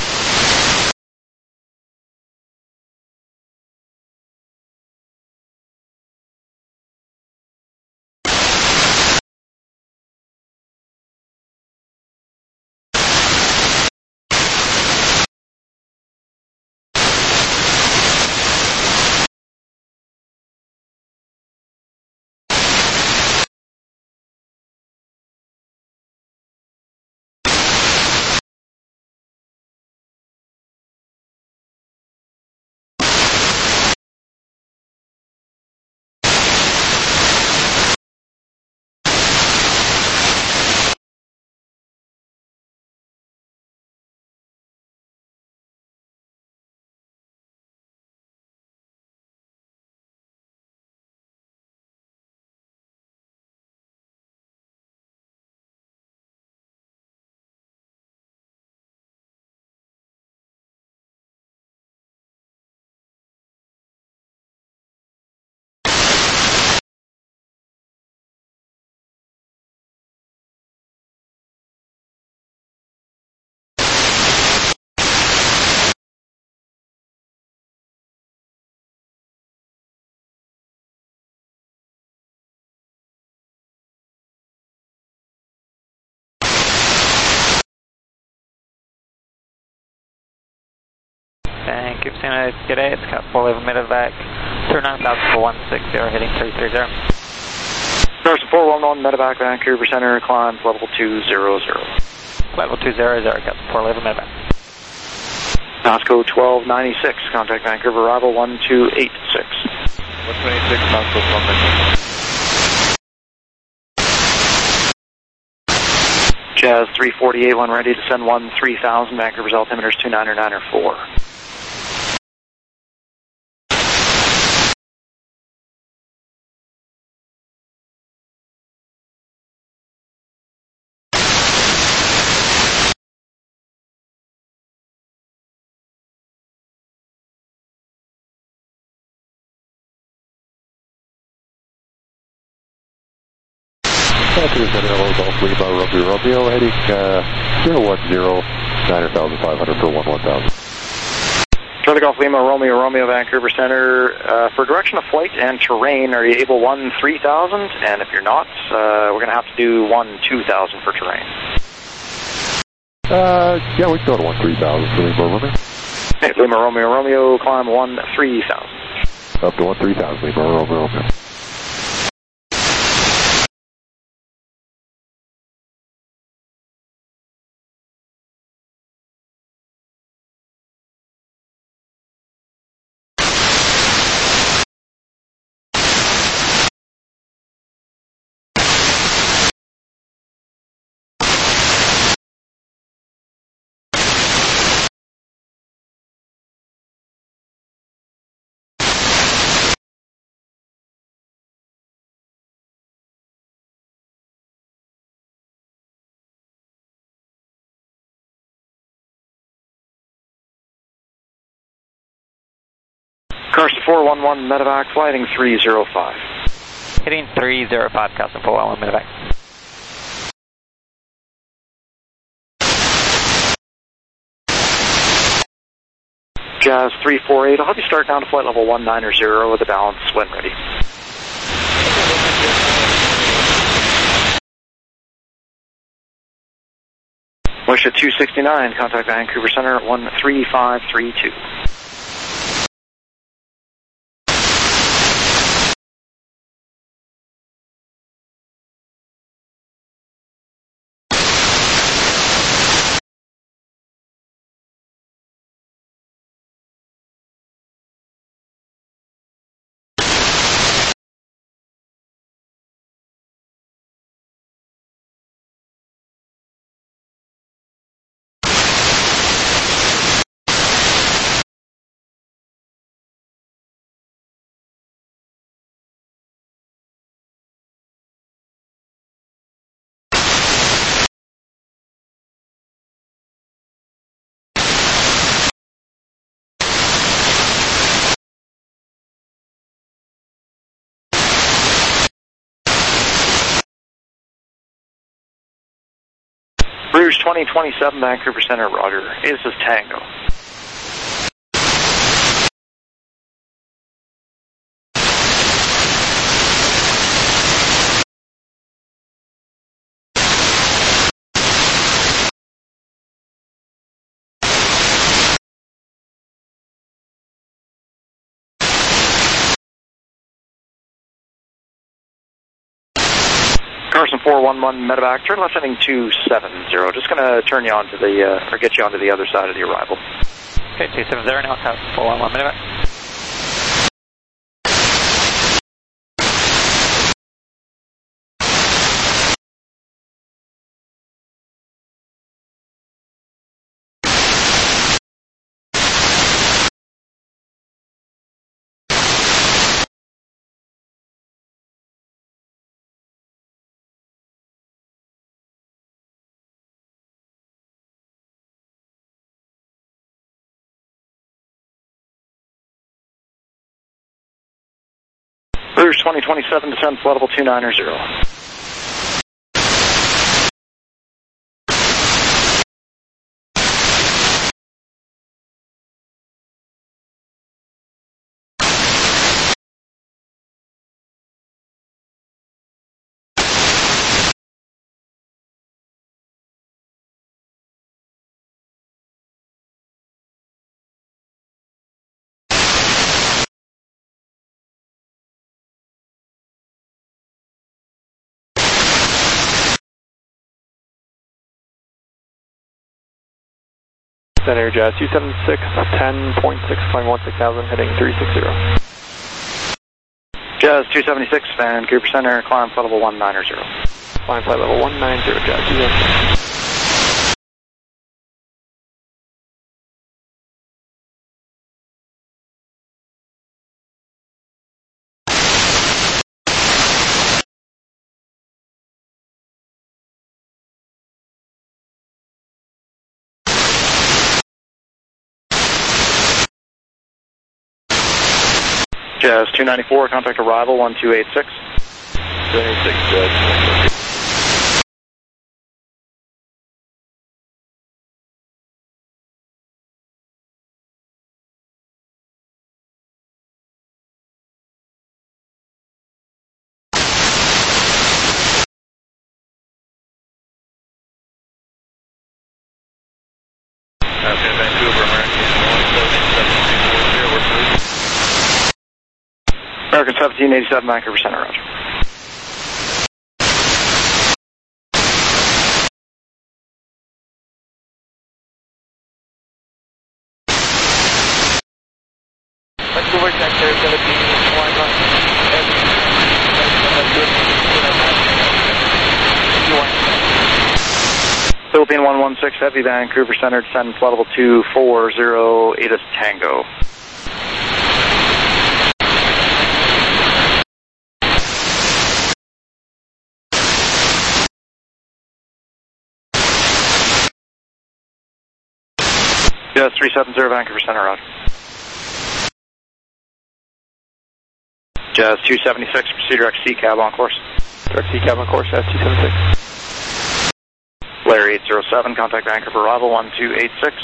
Thank you, Casino. Good day. It's Cat four eleven medevac. Turn nine thousand for one six zero, heading three three zero. Carson four one one, medevac, Vancouver Center, climb level two zero zero. Level two zero zero, Cat four eleven medevac. Nosco twelve ninety-six, contact Vancouver arrival one two eight six. one twenty-six, Nosco twelve ninety-six. Jazz three forty-eight, when ready to send one three thousand, Vancouver's altimeter is two niner niner four. Center Golf Lima Romeo Romeo heading uh, zero one zero, nine thousand five hundred for one one thousand. Charlie Golf Lima Romeo Romeo Vancouver Center, uh, for direction of flight and terrain, are you able one three thousand? And if you're not, uh, we're going to have to do one two thousand for terrain. Uh, yeah, we can go to one three thousand for Lima Romeo. Okay, Lima Romeo Romeo, climb one three thousand. Up to one three thousand, Lima Romeo Romeo. Carson four one one, medevac, flighting three zero five. Heading three zero five, Carson four one one, medevac. Jazz three four eight, I'll have you start down to flight level one niner zero with the balance when ready. Wish at two sixty-nine, contact Vancouver Center at one three five three two. Rouge twenty twenty-seven, Vancouver Center, roger. This is Tango. Carson four one one, medevac, turn left heading two seven zero. Just going to turn you on to the, uh, or get you onto the other side of the arrival. Okay, two seven zero, now Carson four one one, medevac. Rouge twenty twenty-seven, descend flight level two nine zero. Center Jazz two seven six, ten point six, climbing one six thousand, heading three six zero. Jazz two seventy-six, Vancouver Center, climb flight level one nine zero. Climb flight level one nine zero, Jazz two seventy-six. Jazz two ninety-four, contact arrival one two eight six. two eighty-six, Jazz. Okay, Vancouver, American one seven seven three four zero, what's the reason? American seventeen eighty-seven, Vancouver Center, roger. Vancouver sector is going to be one one. Philippine one one six, heavy, Vancouver Center, descend flight level two four zero, ATIS Tango. Yes, three seven zero, Vancouver Center, roger. Jazz two seventy-six, proceed direct C cab on course. Direct C cab on course, Jazz two seventy-six. Larry eight zero seven, contact Vancouver arrival one two eight six.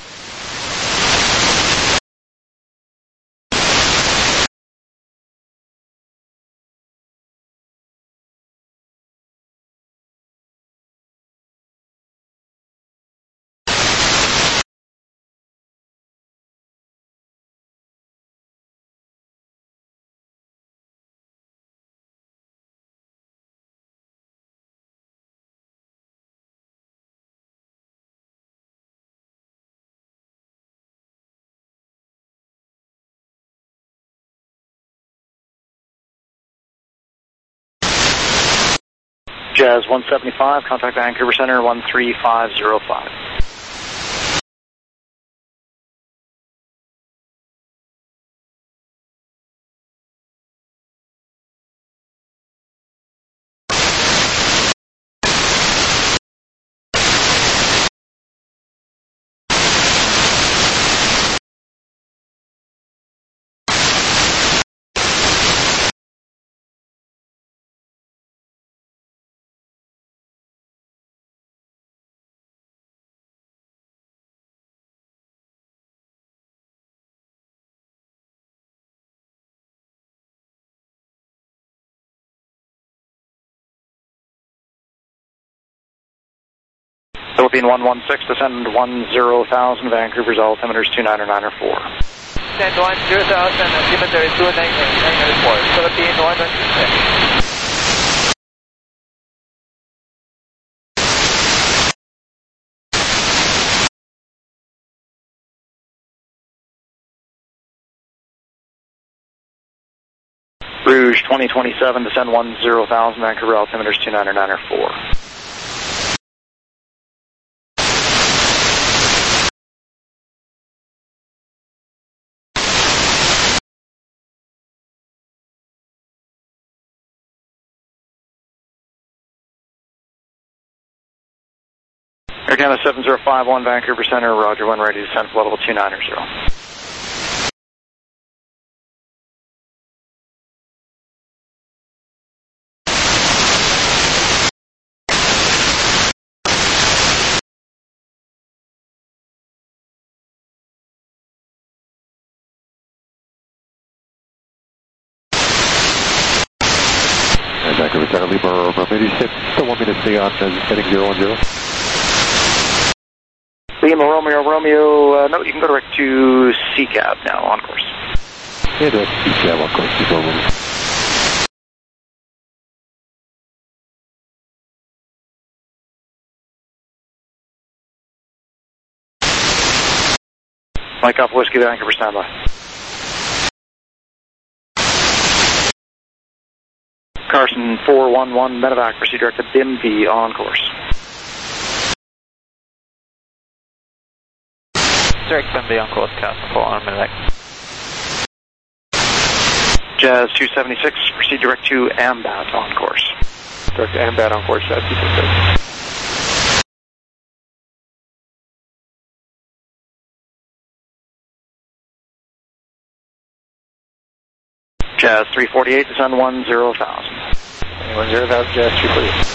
Jazz one seventy-five, contact Vancouver Center one three five zero five. Philippine one one six, descend one zero thousand, Vancouver's altimeter's two nine nine four. Descend one zero thousand, altimeter two nine nine four, Philippine one one six. Rouge twenty twenty-seven, descend one zero thousand, Vancouver altimeter's two nine nine four. Air Canada seven zero five one, Vancouver Center, Roger one, ready to descend for level two nine zero. Vancouver Center, Lima, Romeo, still want me to stay on uh, heading zero one zero? Lima, Romeo, Romeo, uh, no, you can go direct to C CAB now, on course. Yeah, direct to C CAB, on course, keep going. Mike Alpha Whiskey, Vancouver, standby. Carson four one one, Medevac, proceed direct to B I M V, on course. Direct B I M V on course, Carson four one one, Medevac. Jazz two seventy-six, proceed direct to AMBAT, on course. Direct to AMBAT on course, Jazz two seventy-six. Jazz three forty-eight, descend one zero thousand. one zero thousand, Jazz three forty-eight.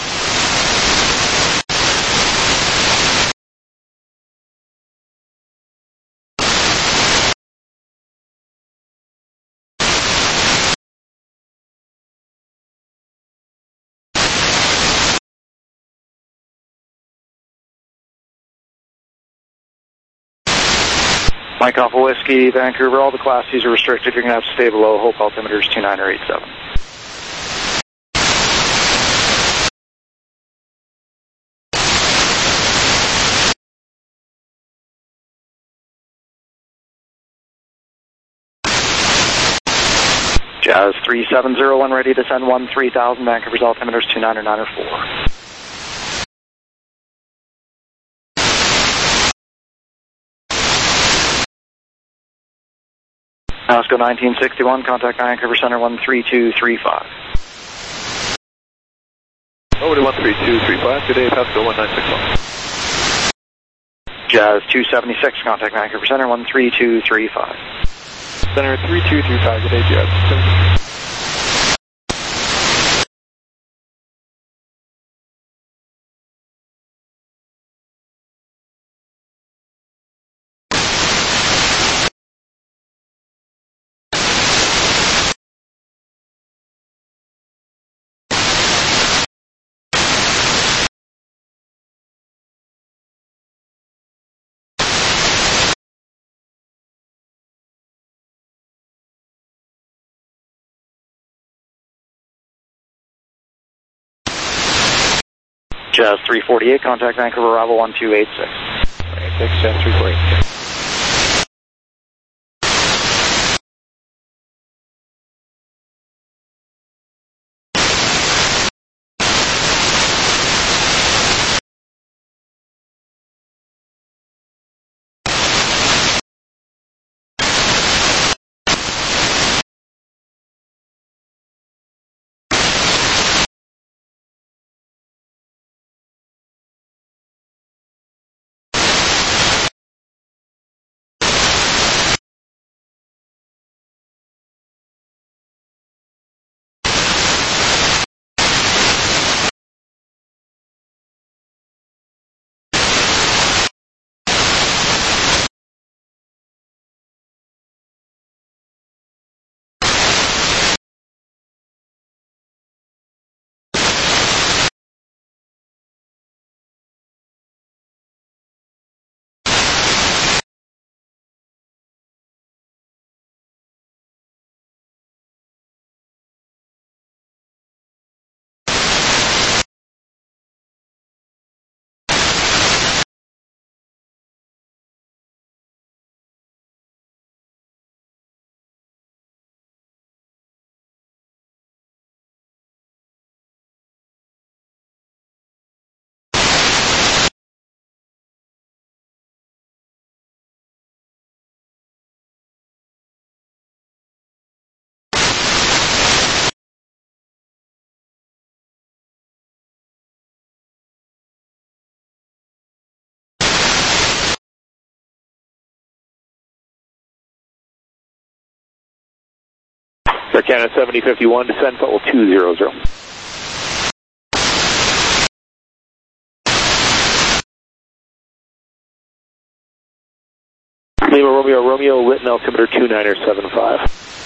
Mike Alpha Whiskey, Vancouver, all the Class C's are restricted. You're going to have to stay below. Hope altimeter's two nine eight seven. Jazz three seven zero one, ready to send one three thousand, Vancouver's altimeter's two nine nine four. Osco nineteen sixty-one, contact Vancouver Center one three two three five. Over to one three two three five, today Pasco one nine six one. Jazz two seventy-six, contact Vancouver Center one three two three five. Center three two three five, today Jazz. Jazz three forty-eight, contact Vancouver Bravo one two eight six. Thanks, Jazz three forty-eight. Air Canada seventy fifty-one, descend level two zero zero. Lima Romeo Romeo, Lytton altimeter two niner seven five.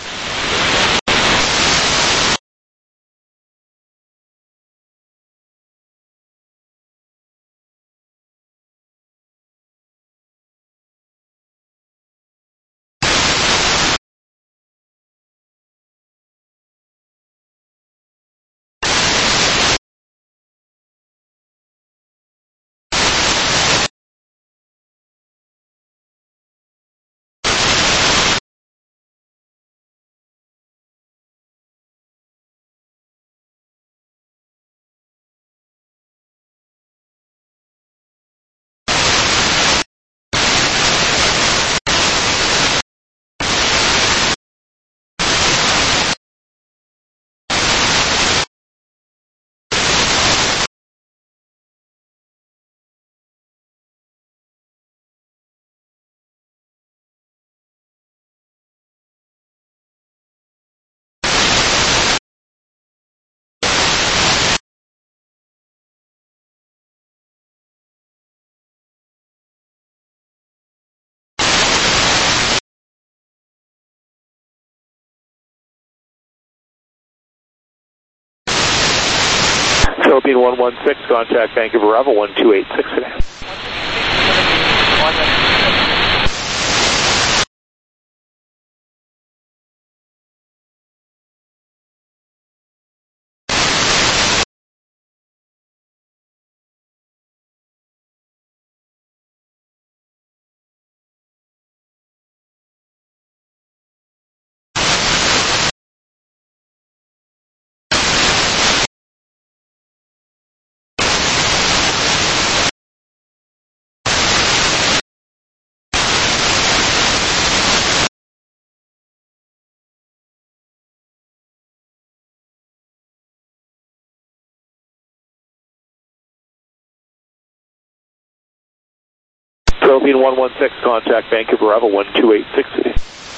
Philippine one one six, contact Vancouver Bravo one two eight six today. Philippine one one six, contact Vancouver Bravo one two eight six today.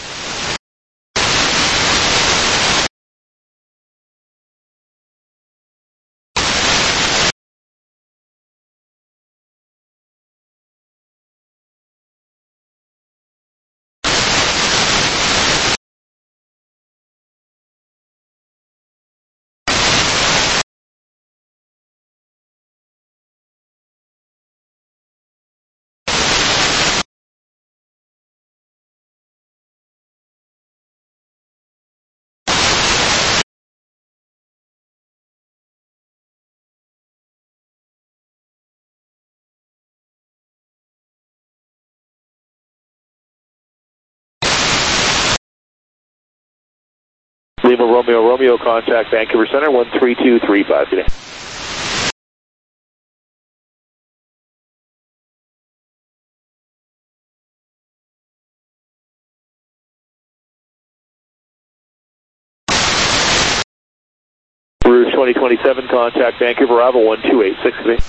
Lima Romeo Romeo, contact Vancouver Center one three two three five today. Rouge twenty twenty-seven, contact Vancouver Bravo one two eight six today.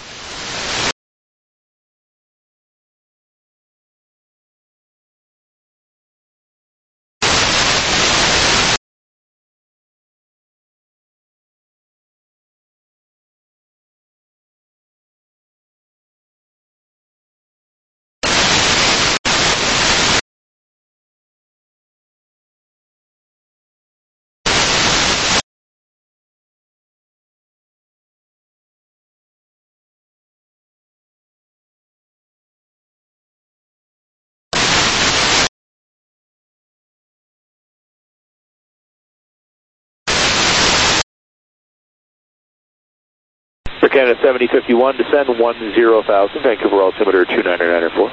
Air Canada seventy fifty-one, descend one zero thousand, Vancouver altimeter two niner niner four.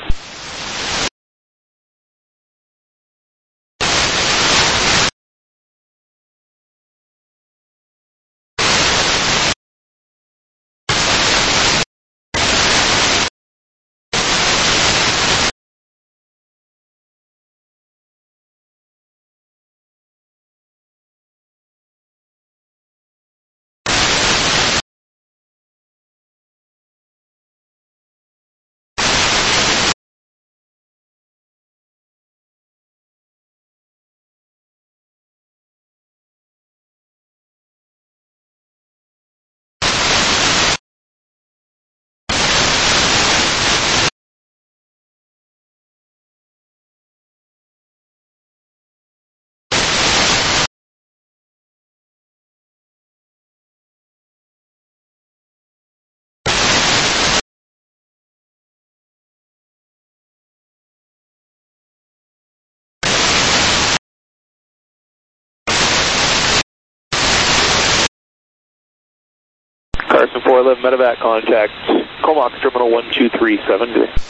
Carson four eleven medevac, contact Comox Terminal one two three seven.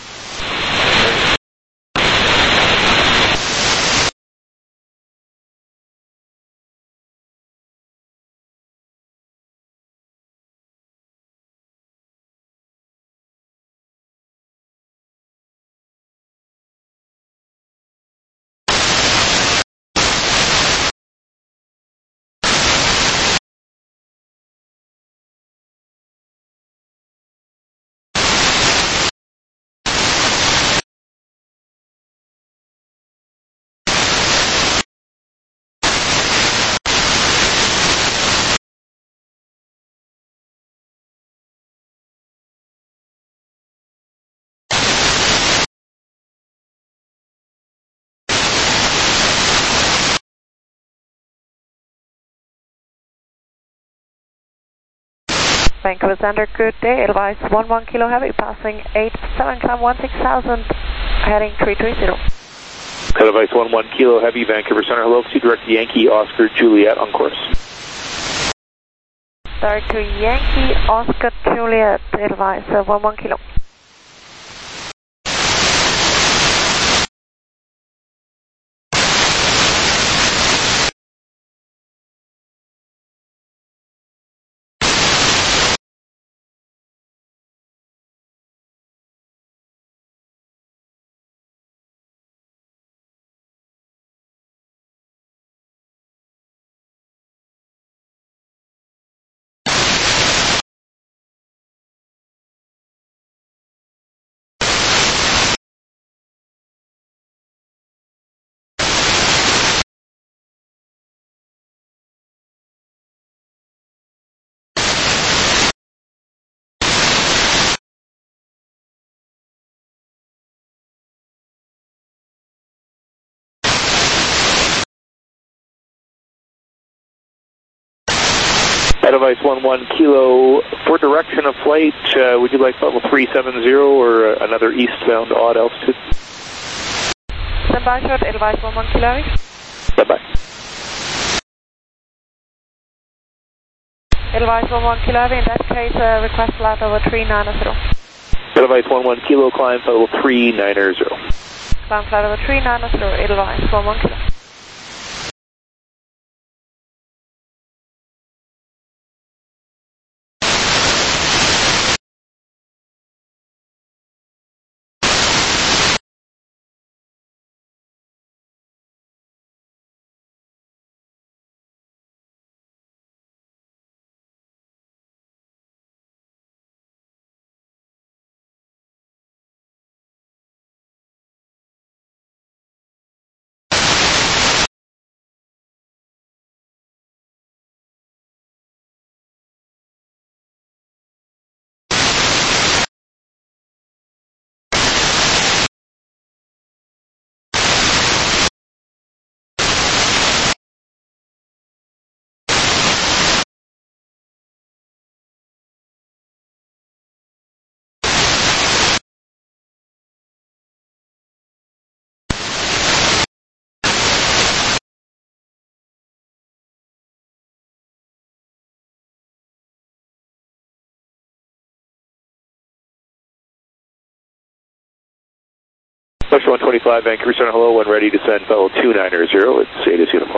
Vancouver Center, good day. Advise one one kilo heavy, passing eight seven, climb one six thousand, heading three three zero. Advice one one kilo heavy, Vancouver Center. Hello, see direct Yankee Oscar Juliet on course. Direct to Yankee Oscar Juliet, advise uh, one one kilo. Advice one one kilo, for direction of flight, uh, would you like level three seven zero or uh, another eastbound odd altitude? Stand by short, advice one one kilo. Bye-bye. Advice one one kilo, in that case, uh, request flight over three nine zero. Advice one one kilo, climb flight level three nine zero. Climb flight over three nine zero, advice one one kilo. Push one twenty-five, Vancouver Center, hello, when ready to send fellow two nine zero, it's Status Uniform.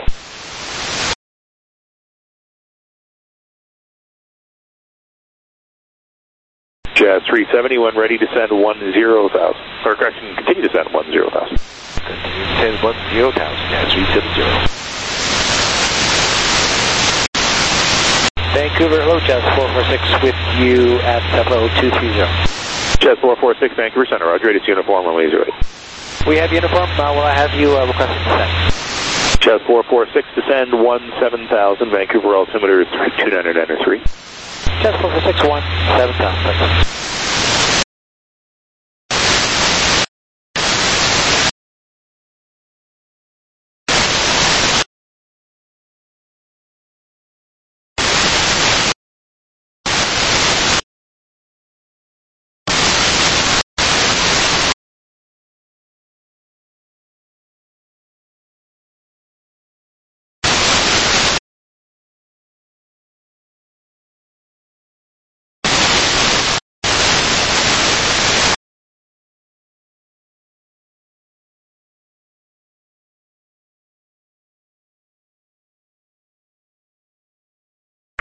Jazz three seventy, when ready to send one zero thousand, or correction, continue to send one zero thousand. Continue to send one zero thousand, Jazz three seventy. Vancouver, hello, Jazz four four six with you at level two three zero. Jazz four four six, Vancouver Center, Roger, it's uniform, when laser ready. We have uniform, now will I have you uh, requesting descent? Jazz four four six, descend one seven thousand, Vancouver altimeter two nine nine three. Jazz four four six, one seven thousand.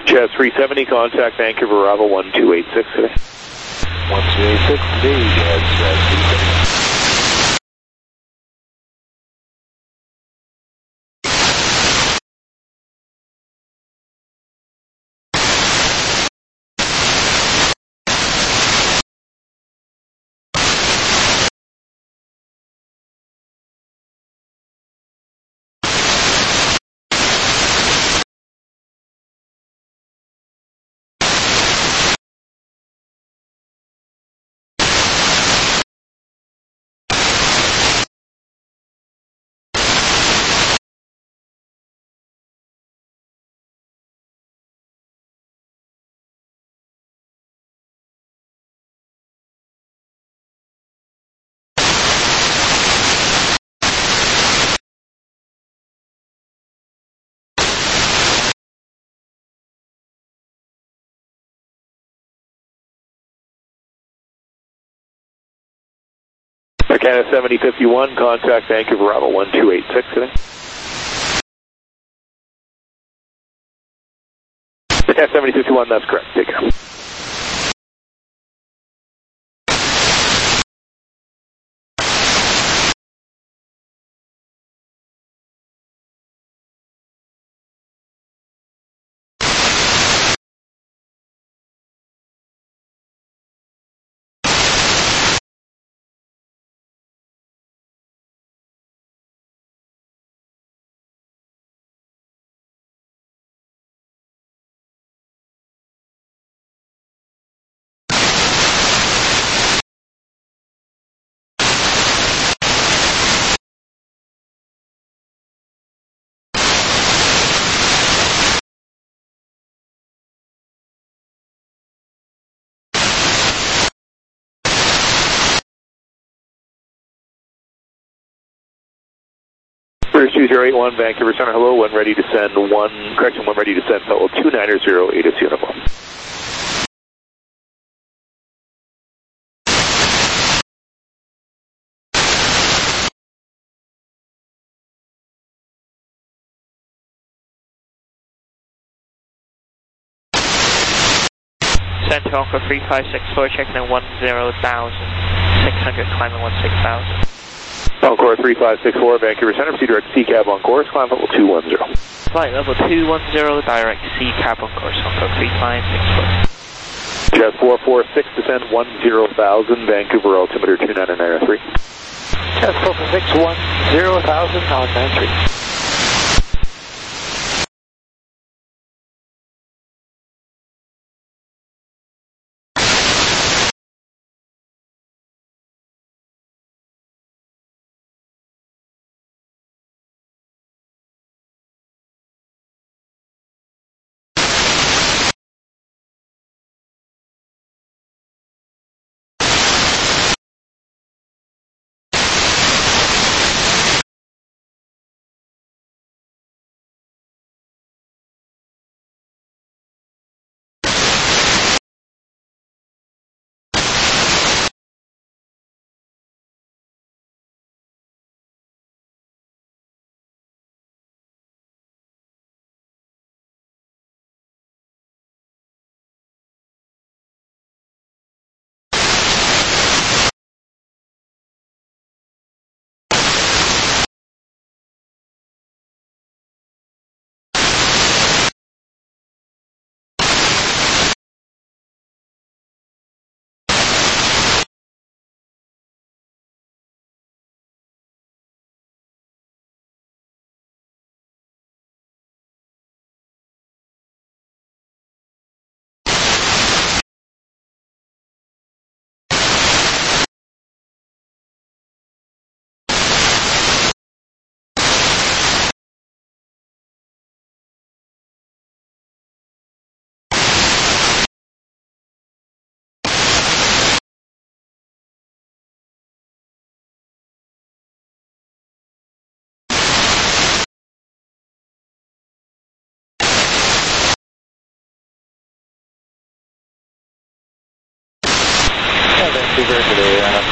Jazz three seventy, contact Vancouver Bravo one two eight six today. one two eight six today, Jazz three seventy. Canada seventy fifty-one, contact Vancouver Bravo one two eight six today. Canada seventy fifty-one, that's correct. Take care. British two zero eight one, Vancouver Center, hello, when ready to send one, correction, when ready to send fellow two nine zero eight is uniform. Center Encore three five six four, checking in one zero thousand, six hundred, climbing one six thousand. Encore three five six four, Vancouver Center, proceed direct C cab on course, climb level two one zero. Flight level two one zero, direct C cab on course, Encore three five six four. Jazz four four six, descend one zero thousand, Vancouver altimeter two nine nine three. Jazz four four six, one zero thousand, nine nine three.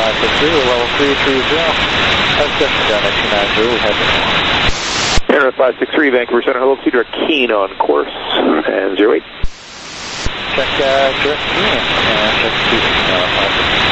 five six three, level three three zero. That's just down at two nine zero, we have it. Air five six three, Vancouver Center, hello, Cedar Keen on course, and zero eight. Check, uh, direct Keen, and check two, uh, five six three.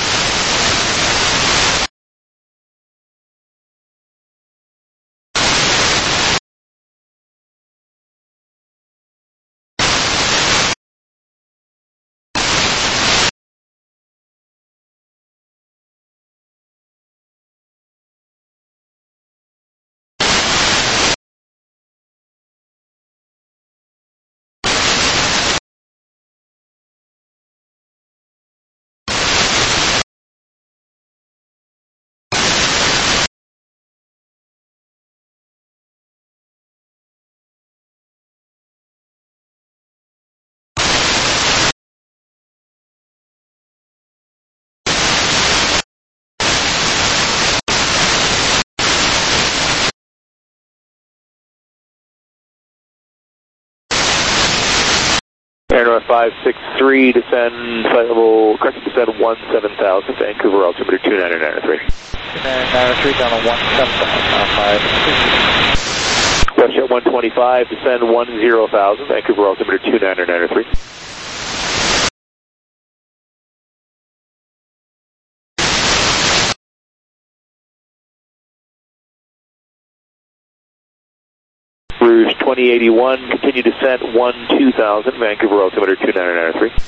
Air five six three, descend, flight level, correct, descend one seven thousand, Vancouver, altimeter two nine nine three. two nine nine three down to one seven thousand, five six. WestJet one twenty-five, descend one zero thousand, Vancouver, altimeter two nine nine three. Rouge twenty eighty-one, continue descent one two thousand, Vancouver, altimeter two nine nine three.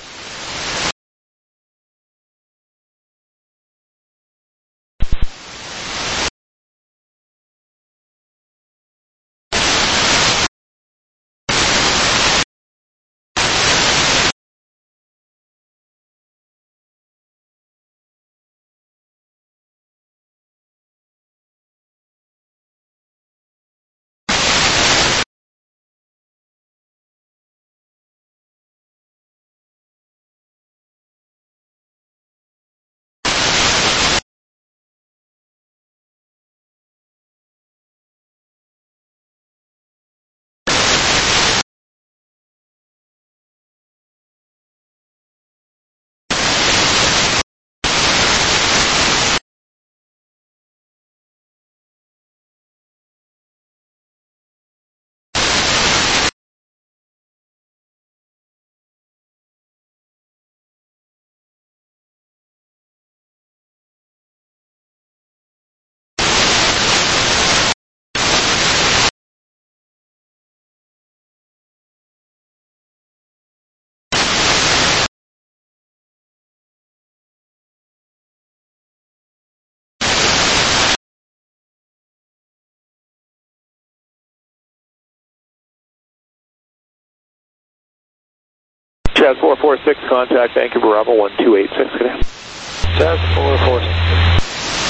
Jazz four four six, contact Vancouver Bravo one two eight six, good day. Jazz four four six.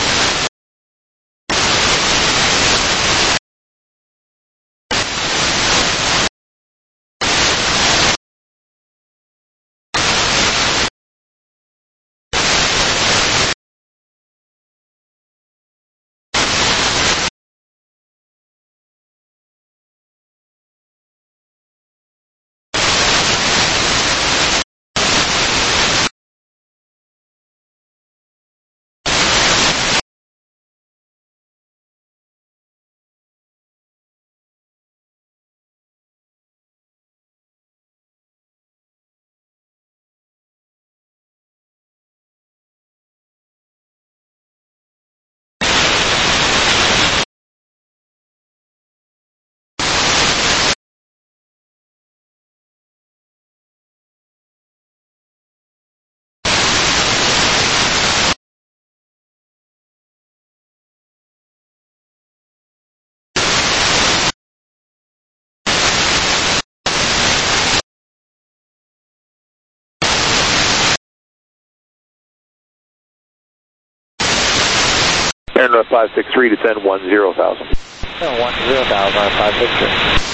Air five six three, descend one zero thousand. one zero thousand, five six three.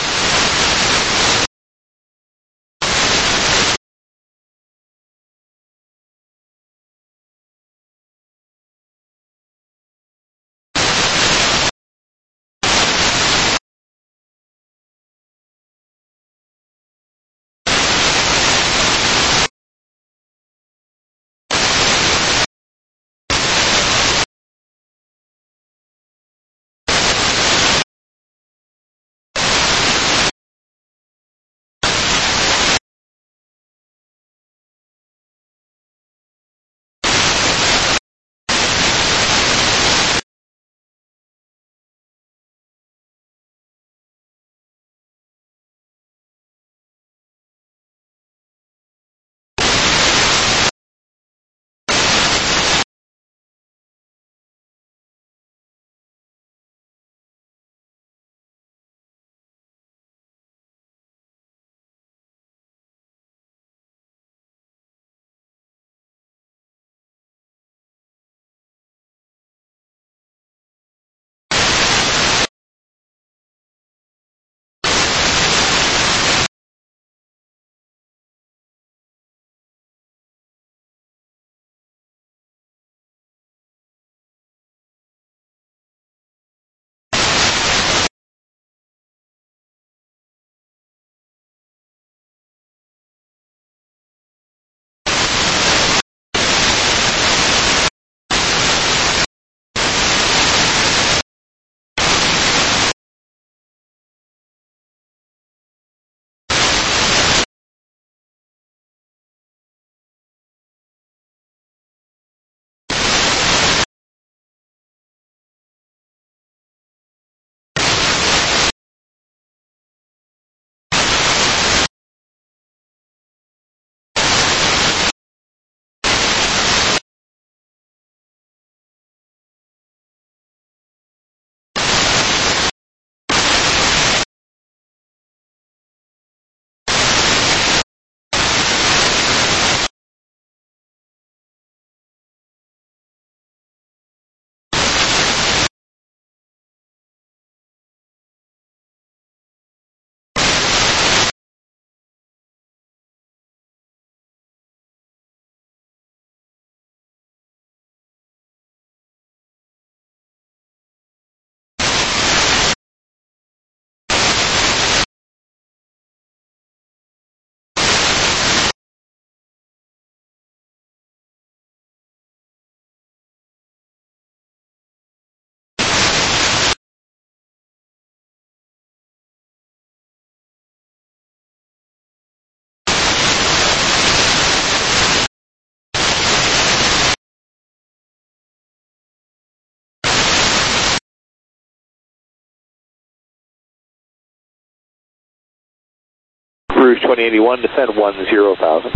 Rouge twenty eighty-one, descend one zero thousand.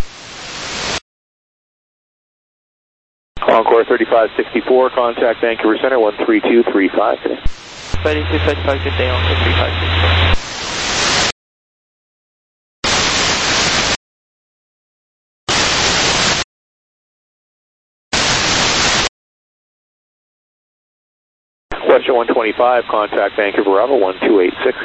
Encore thirty-five sixty-four, contact Vancouver Center one three two three five today. thirty-two thirty-five, good day, Encore three five six four. Western one twenty-five, contact Vancouver Bravo one two eight six.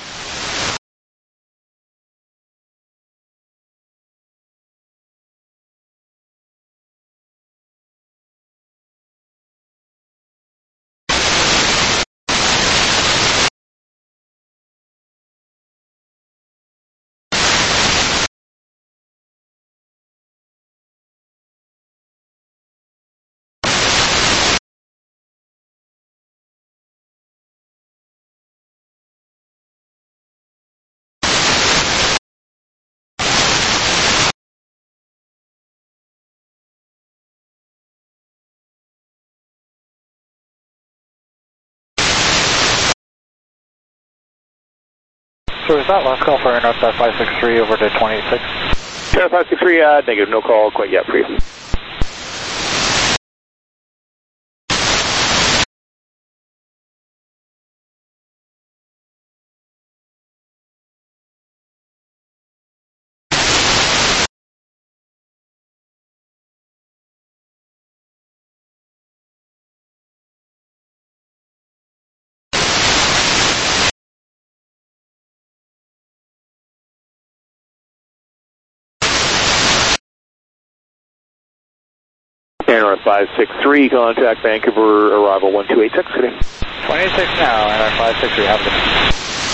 So is that last call for Northside five six three over to twenty-six? Center five six three, uh, negative, no call quite yet for you. Air North five six three, contact Vancouver arrival one two eight six today. twenty-six now, Air North five six three, have a good day.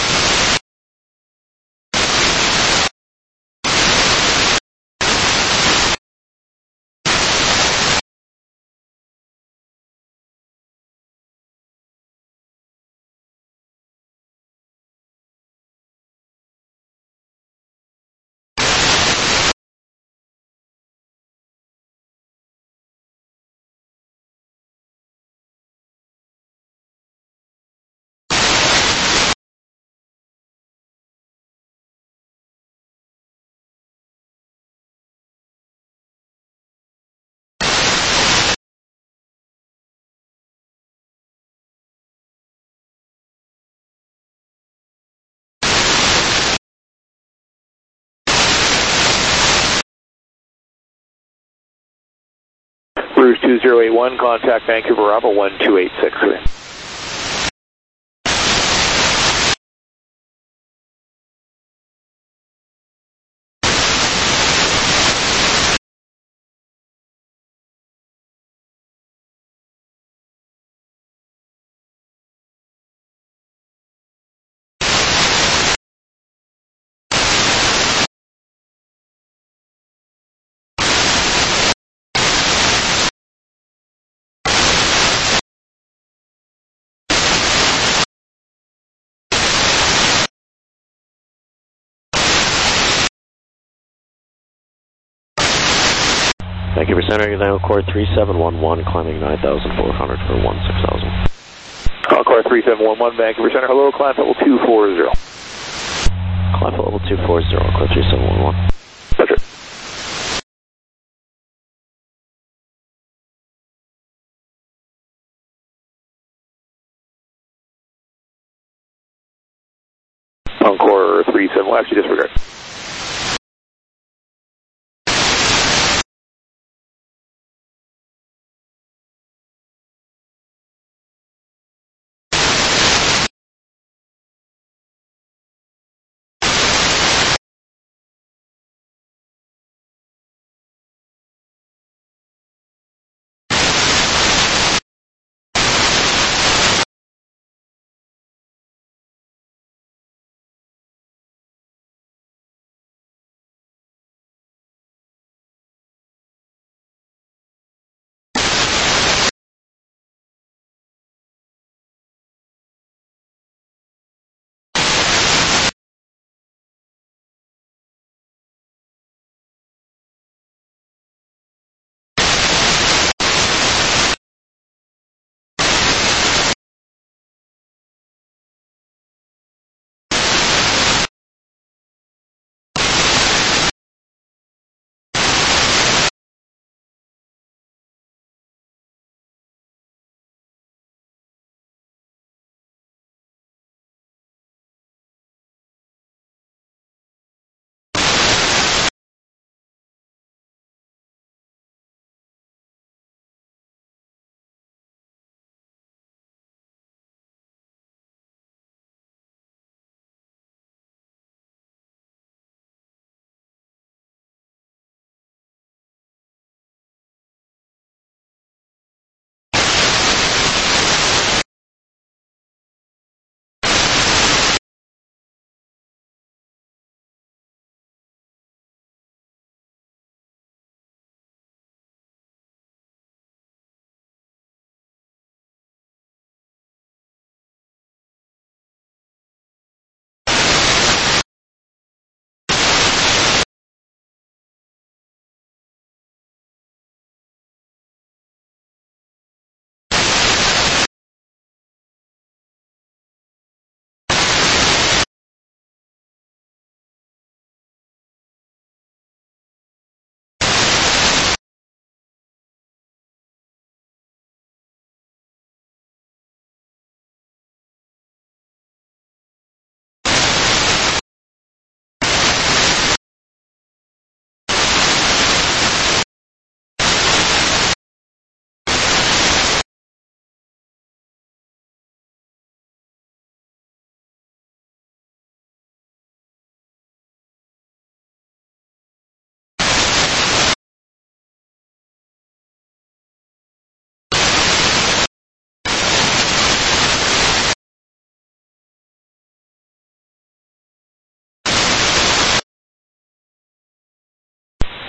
Rouge two zero eight one, contact Vancouver Bravo one two eight six today. Vancouver Center, you're now Core three seven one one, climbing nine thousand four hundred for one six thousand. Encore three seven one one, Vancouver Center, hello, climb level two four zero. Climb level two four zero, Core three seven one one. Roger. Encore three seven one, actually disregard.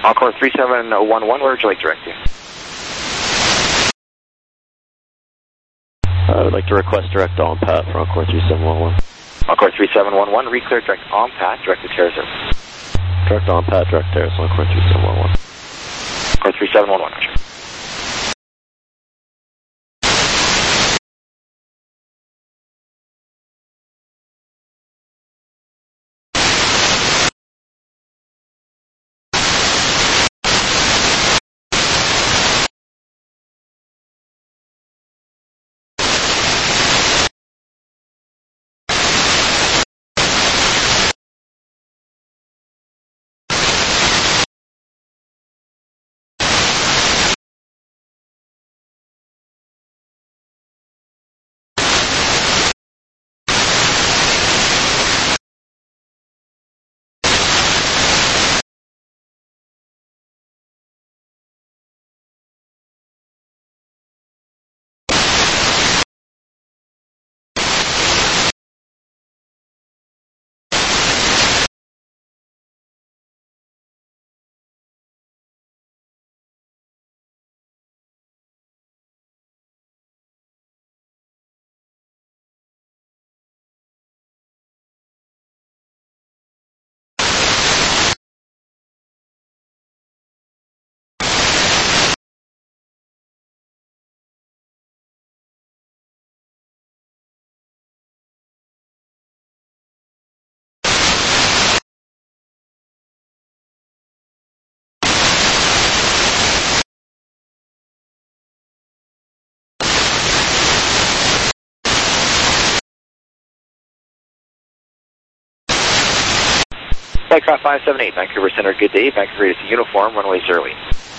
Encore three seven one one, where would you like to direct you? I would like to request direct on Pat for Encore three seven one one. Encore three seven one one, reclear direct on Pat, direct to Terra Service. Direct on Pat, direct Terrace, Encore three seven one one. Encore three seven one one, Roger. Flightcraft five seven eight, Vancouver Center, good day. Vancouver is uniform, runway zero eight.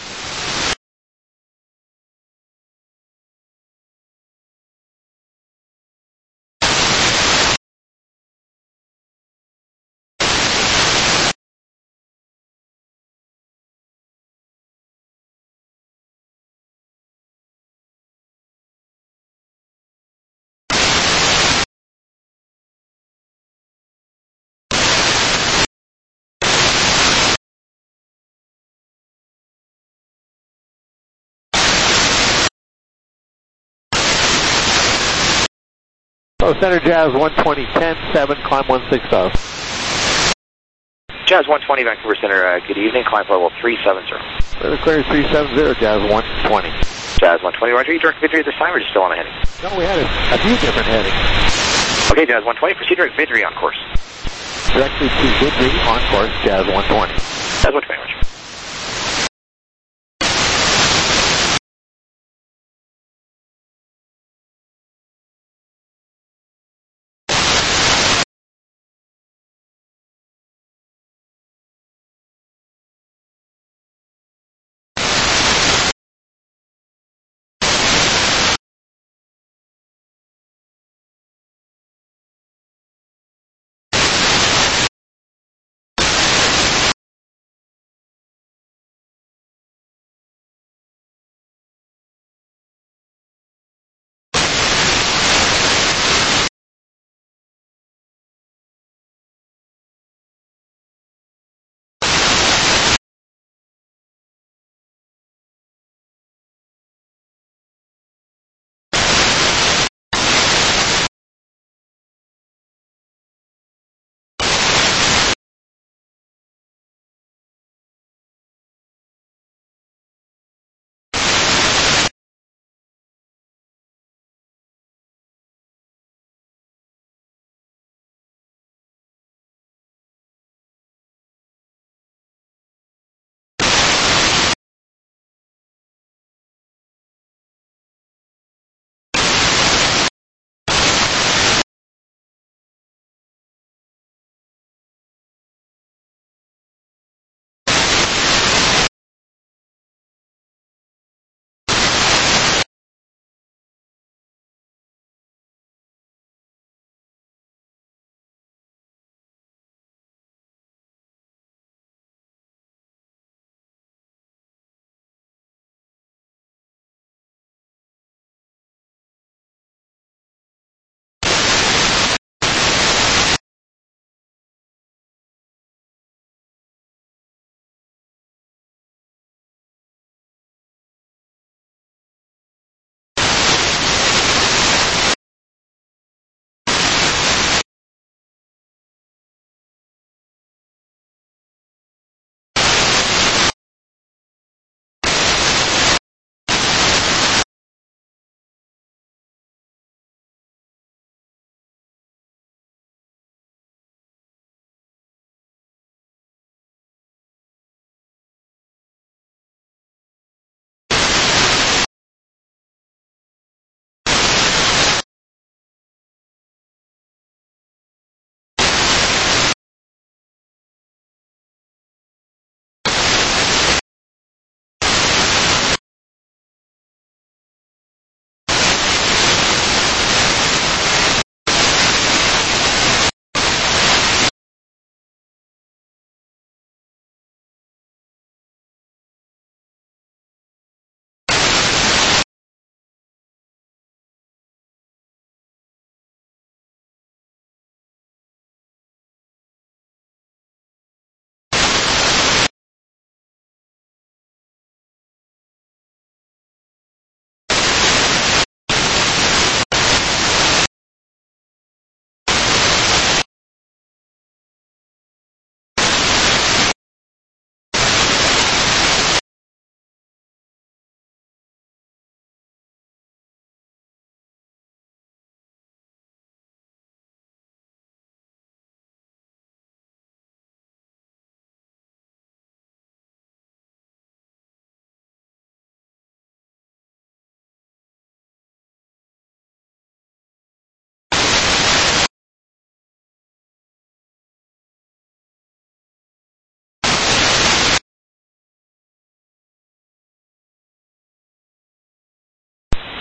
Oh, Center Jazz one twenty, ten seven, climb one six thousand. Jazz one twenty, Vancouver Center, uh, good evening, climb level three seven zero. Weather clear three seven zero, Jazz one twenty. Jazz one twenty, Roger, you direct Vidri this time or just still on a heading? No, we had a, a few different headings. Okay, Jazz one twenty, proceed direct Vidri on course. Directly to Vidri on course, Jazz one twenty. Jazz one twenty, Roger.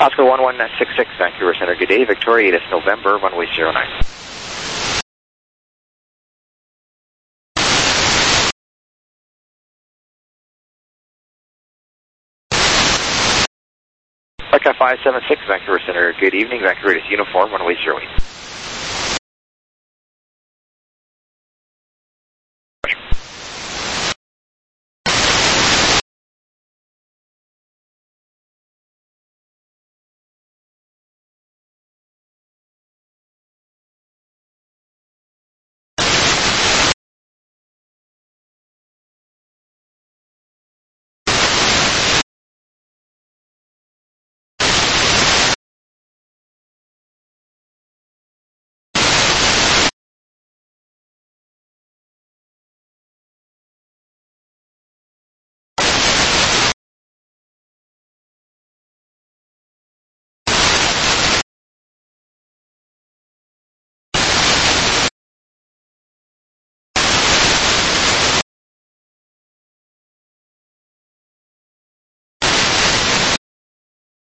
Oscar one one six six, Vancouver Center, good day. Victoria, it is November, runway zero nine. Flight five seven six, Vancouver Center, good evening. Vancouver, it is uniform, runway zero eight.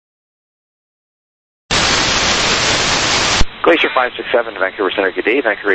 Glacier five six seven, Vancouver Center, good day. Vancouver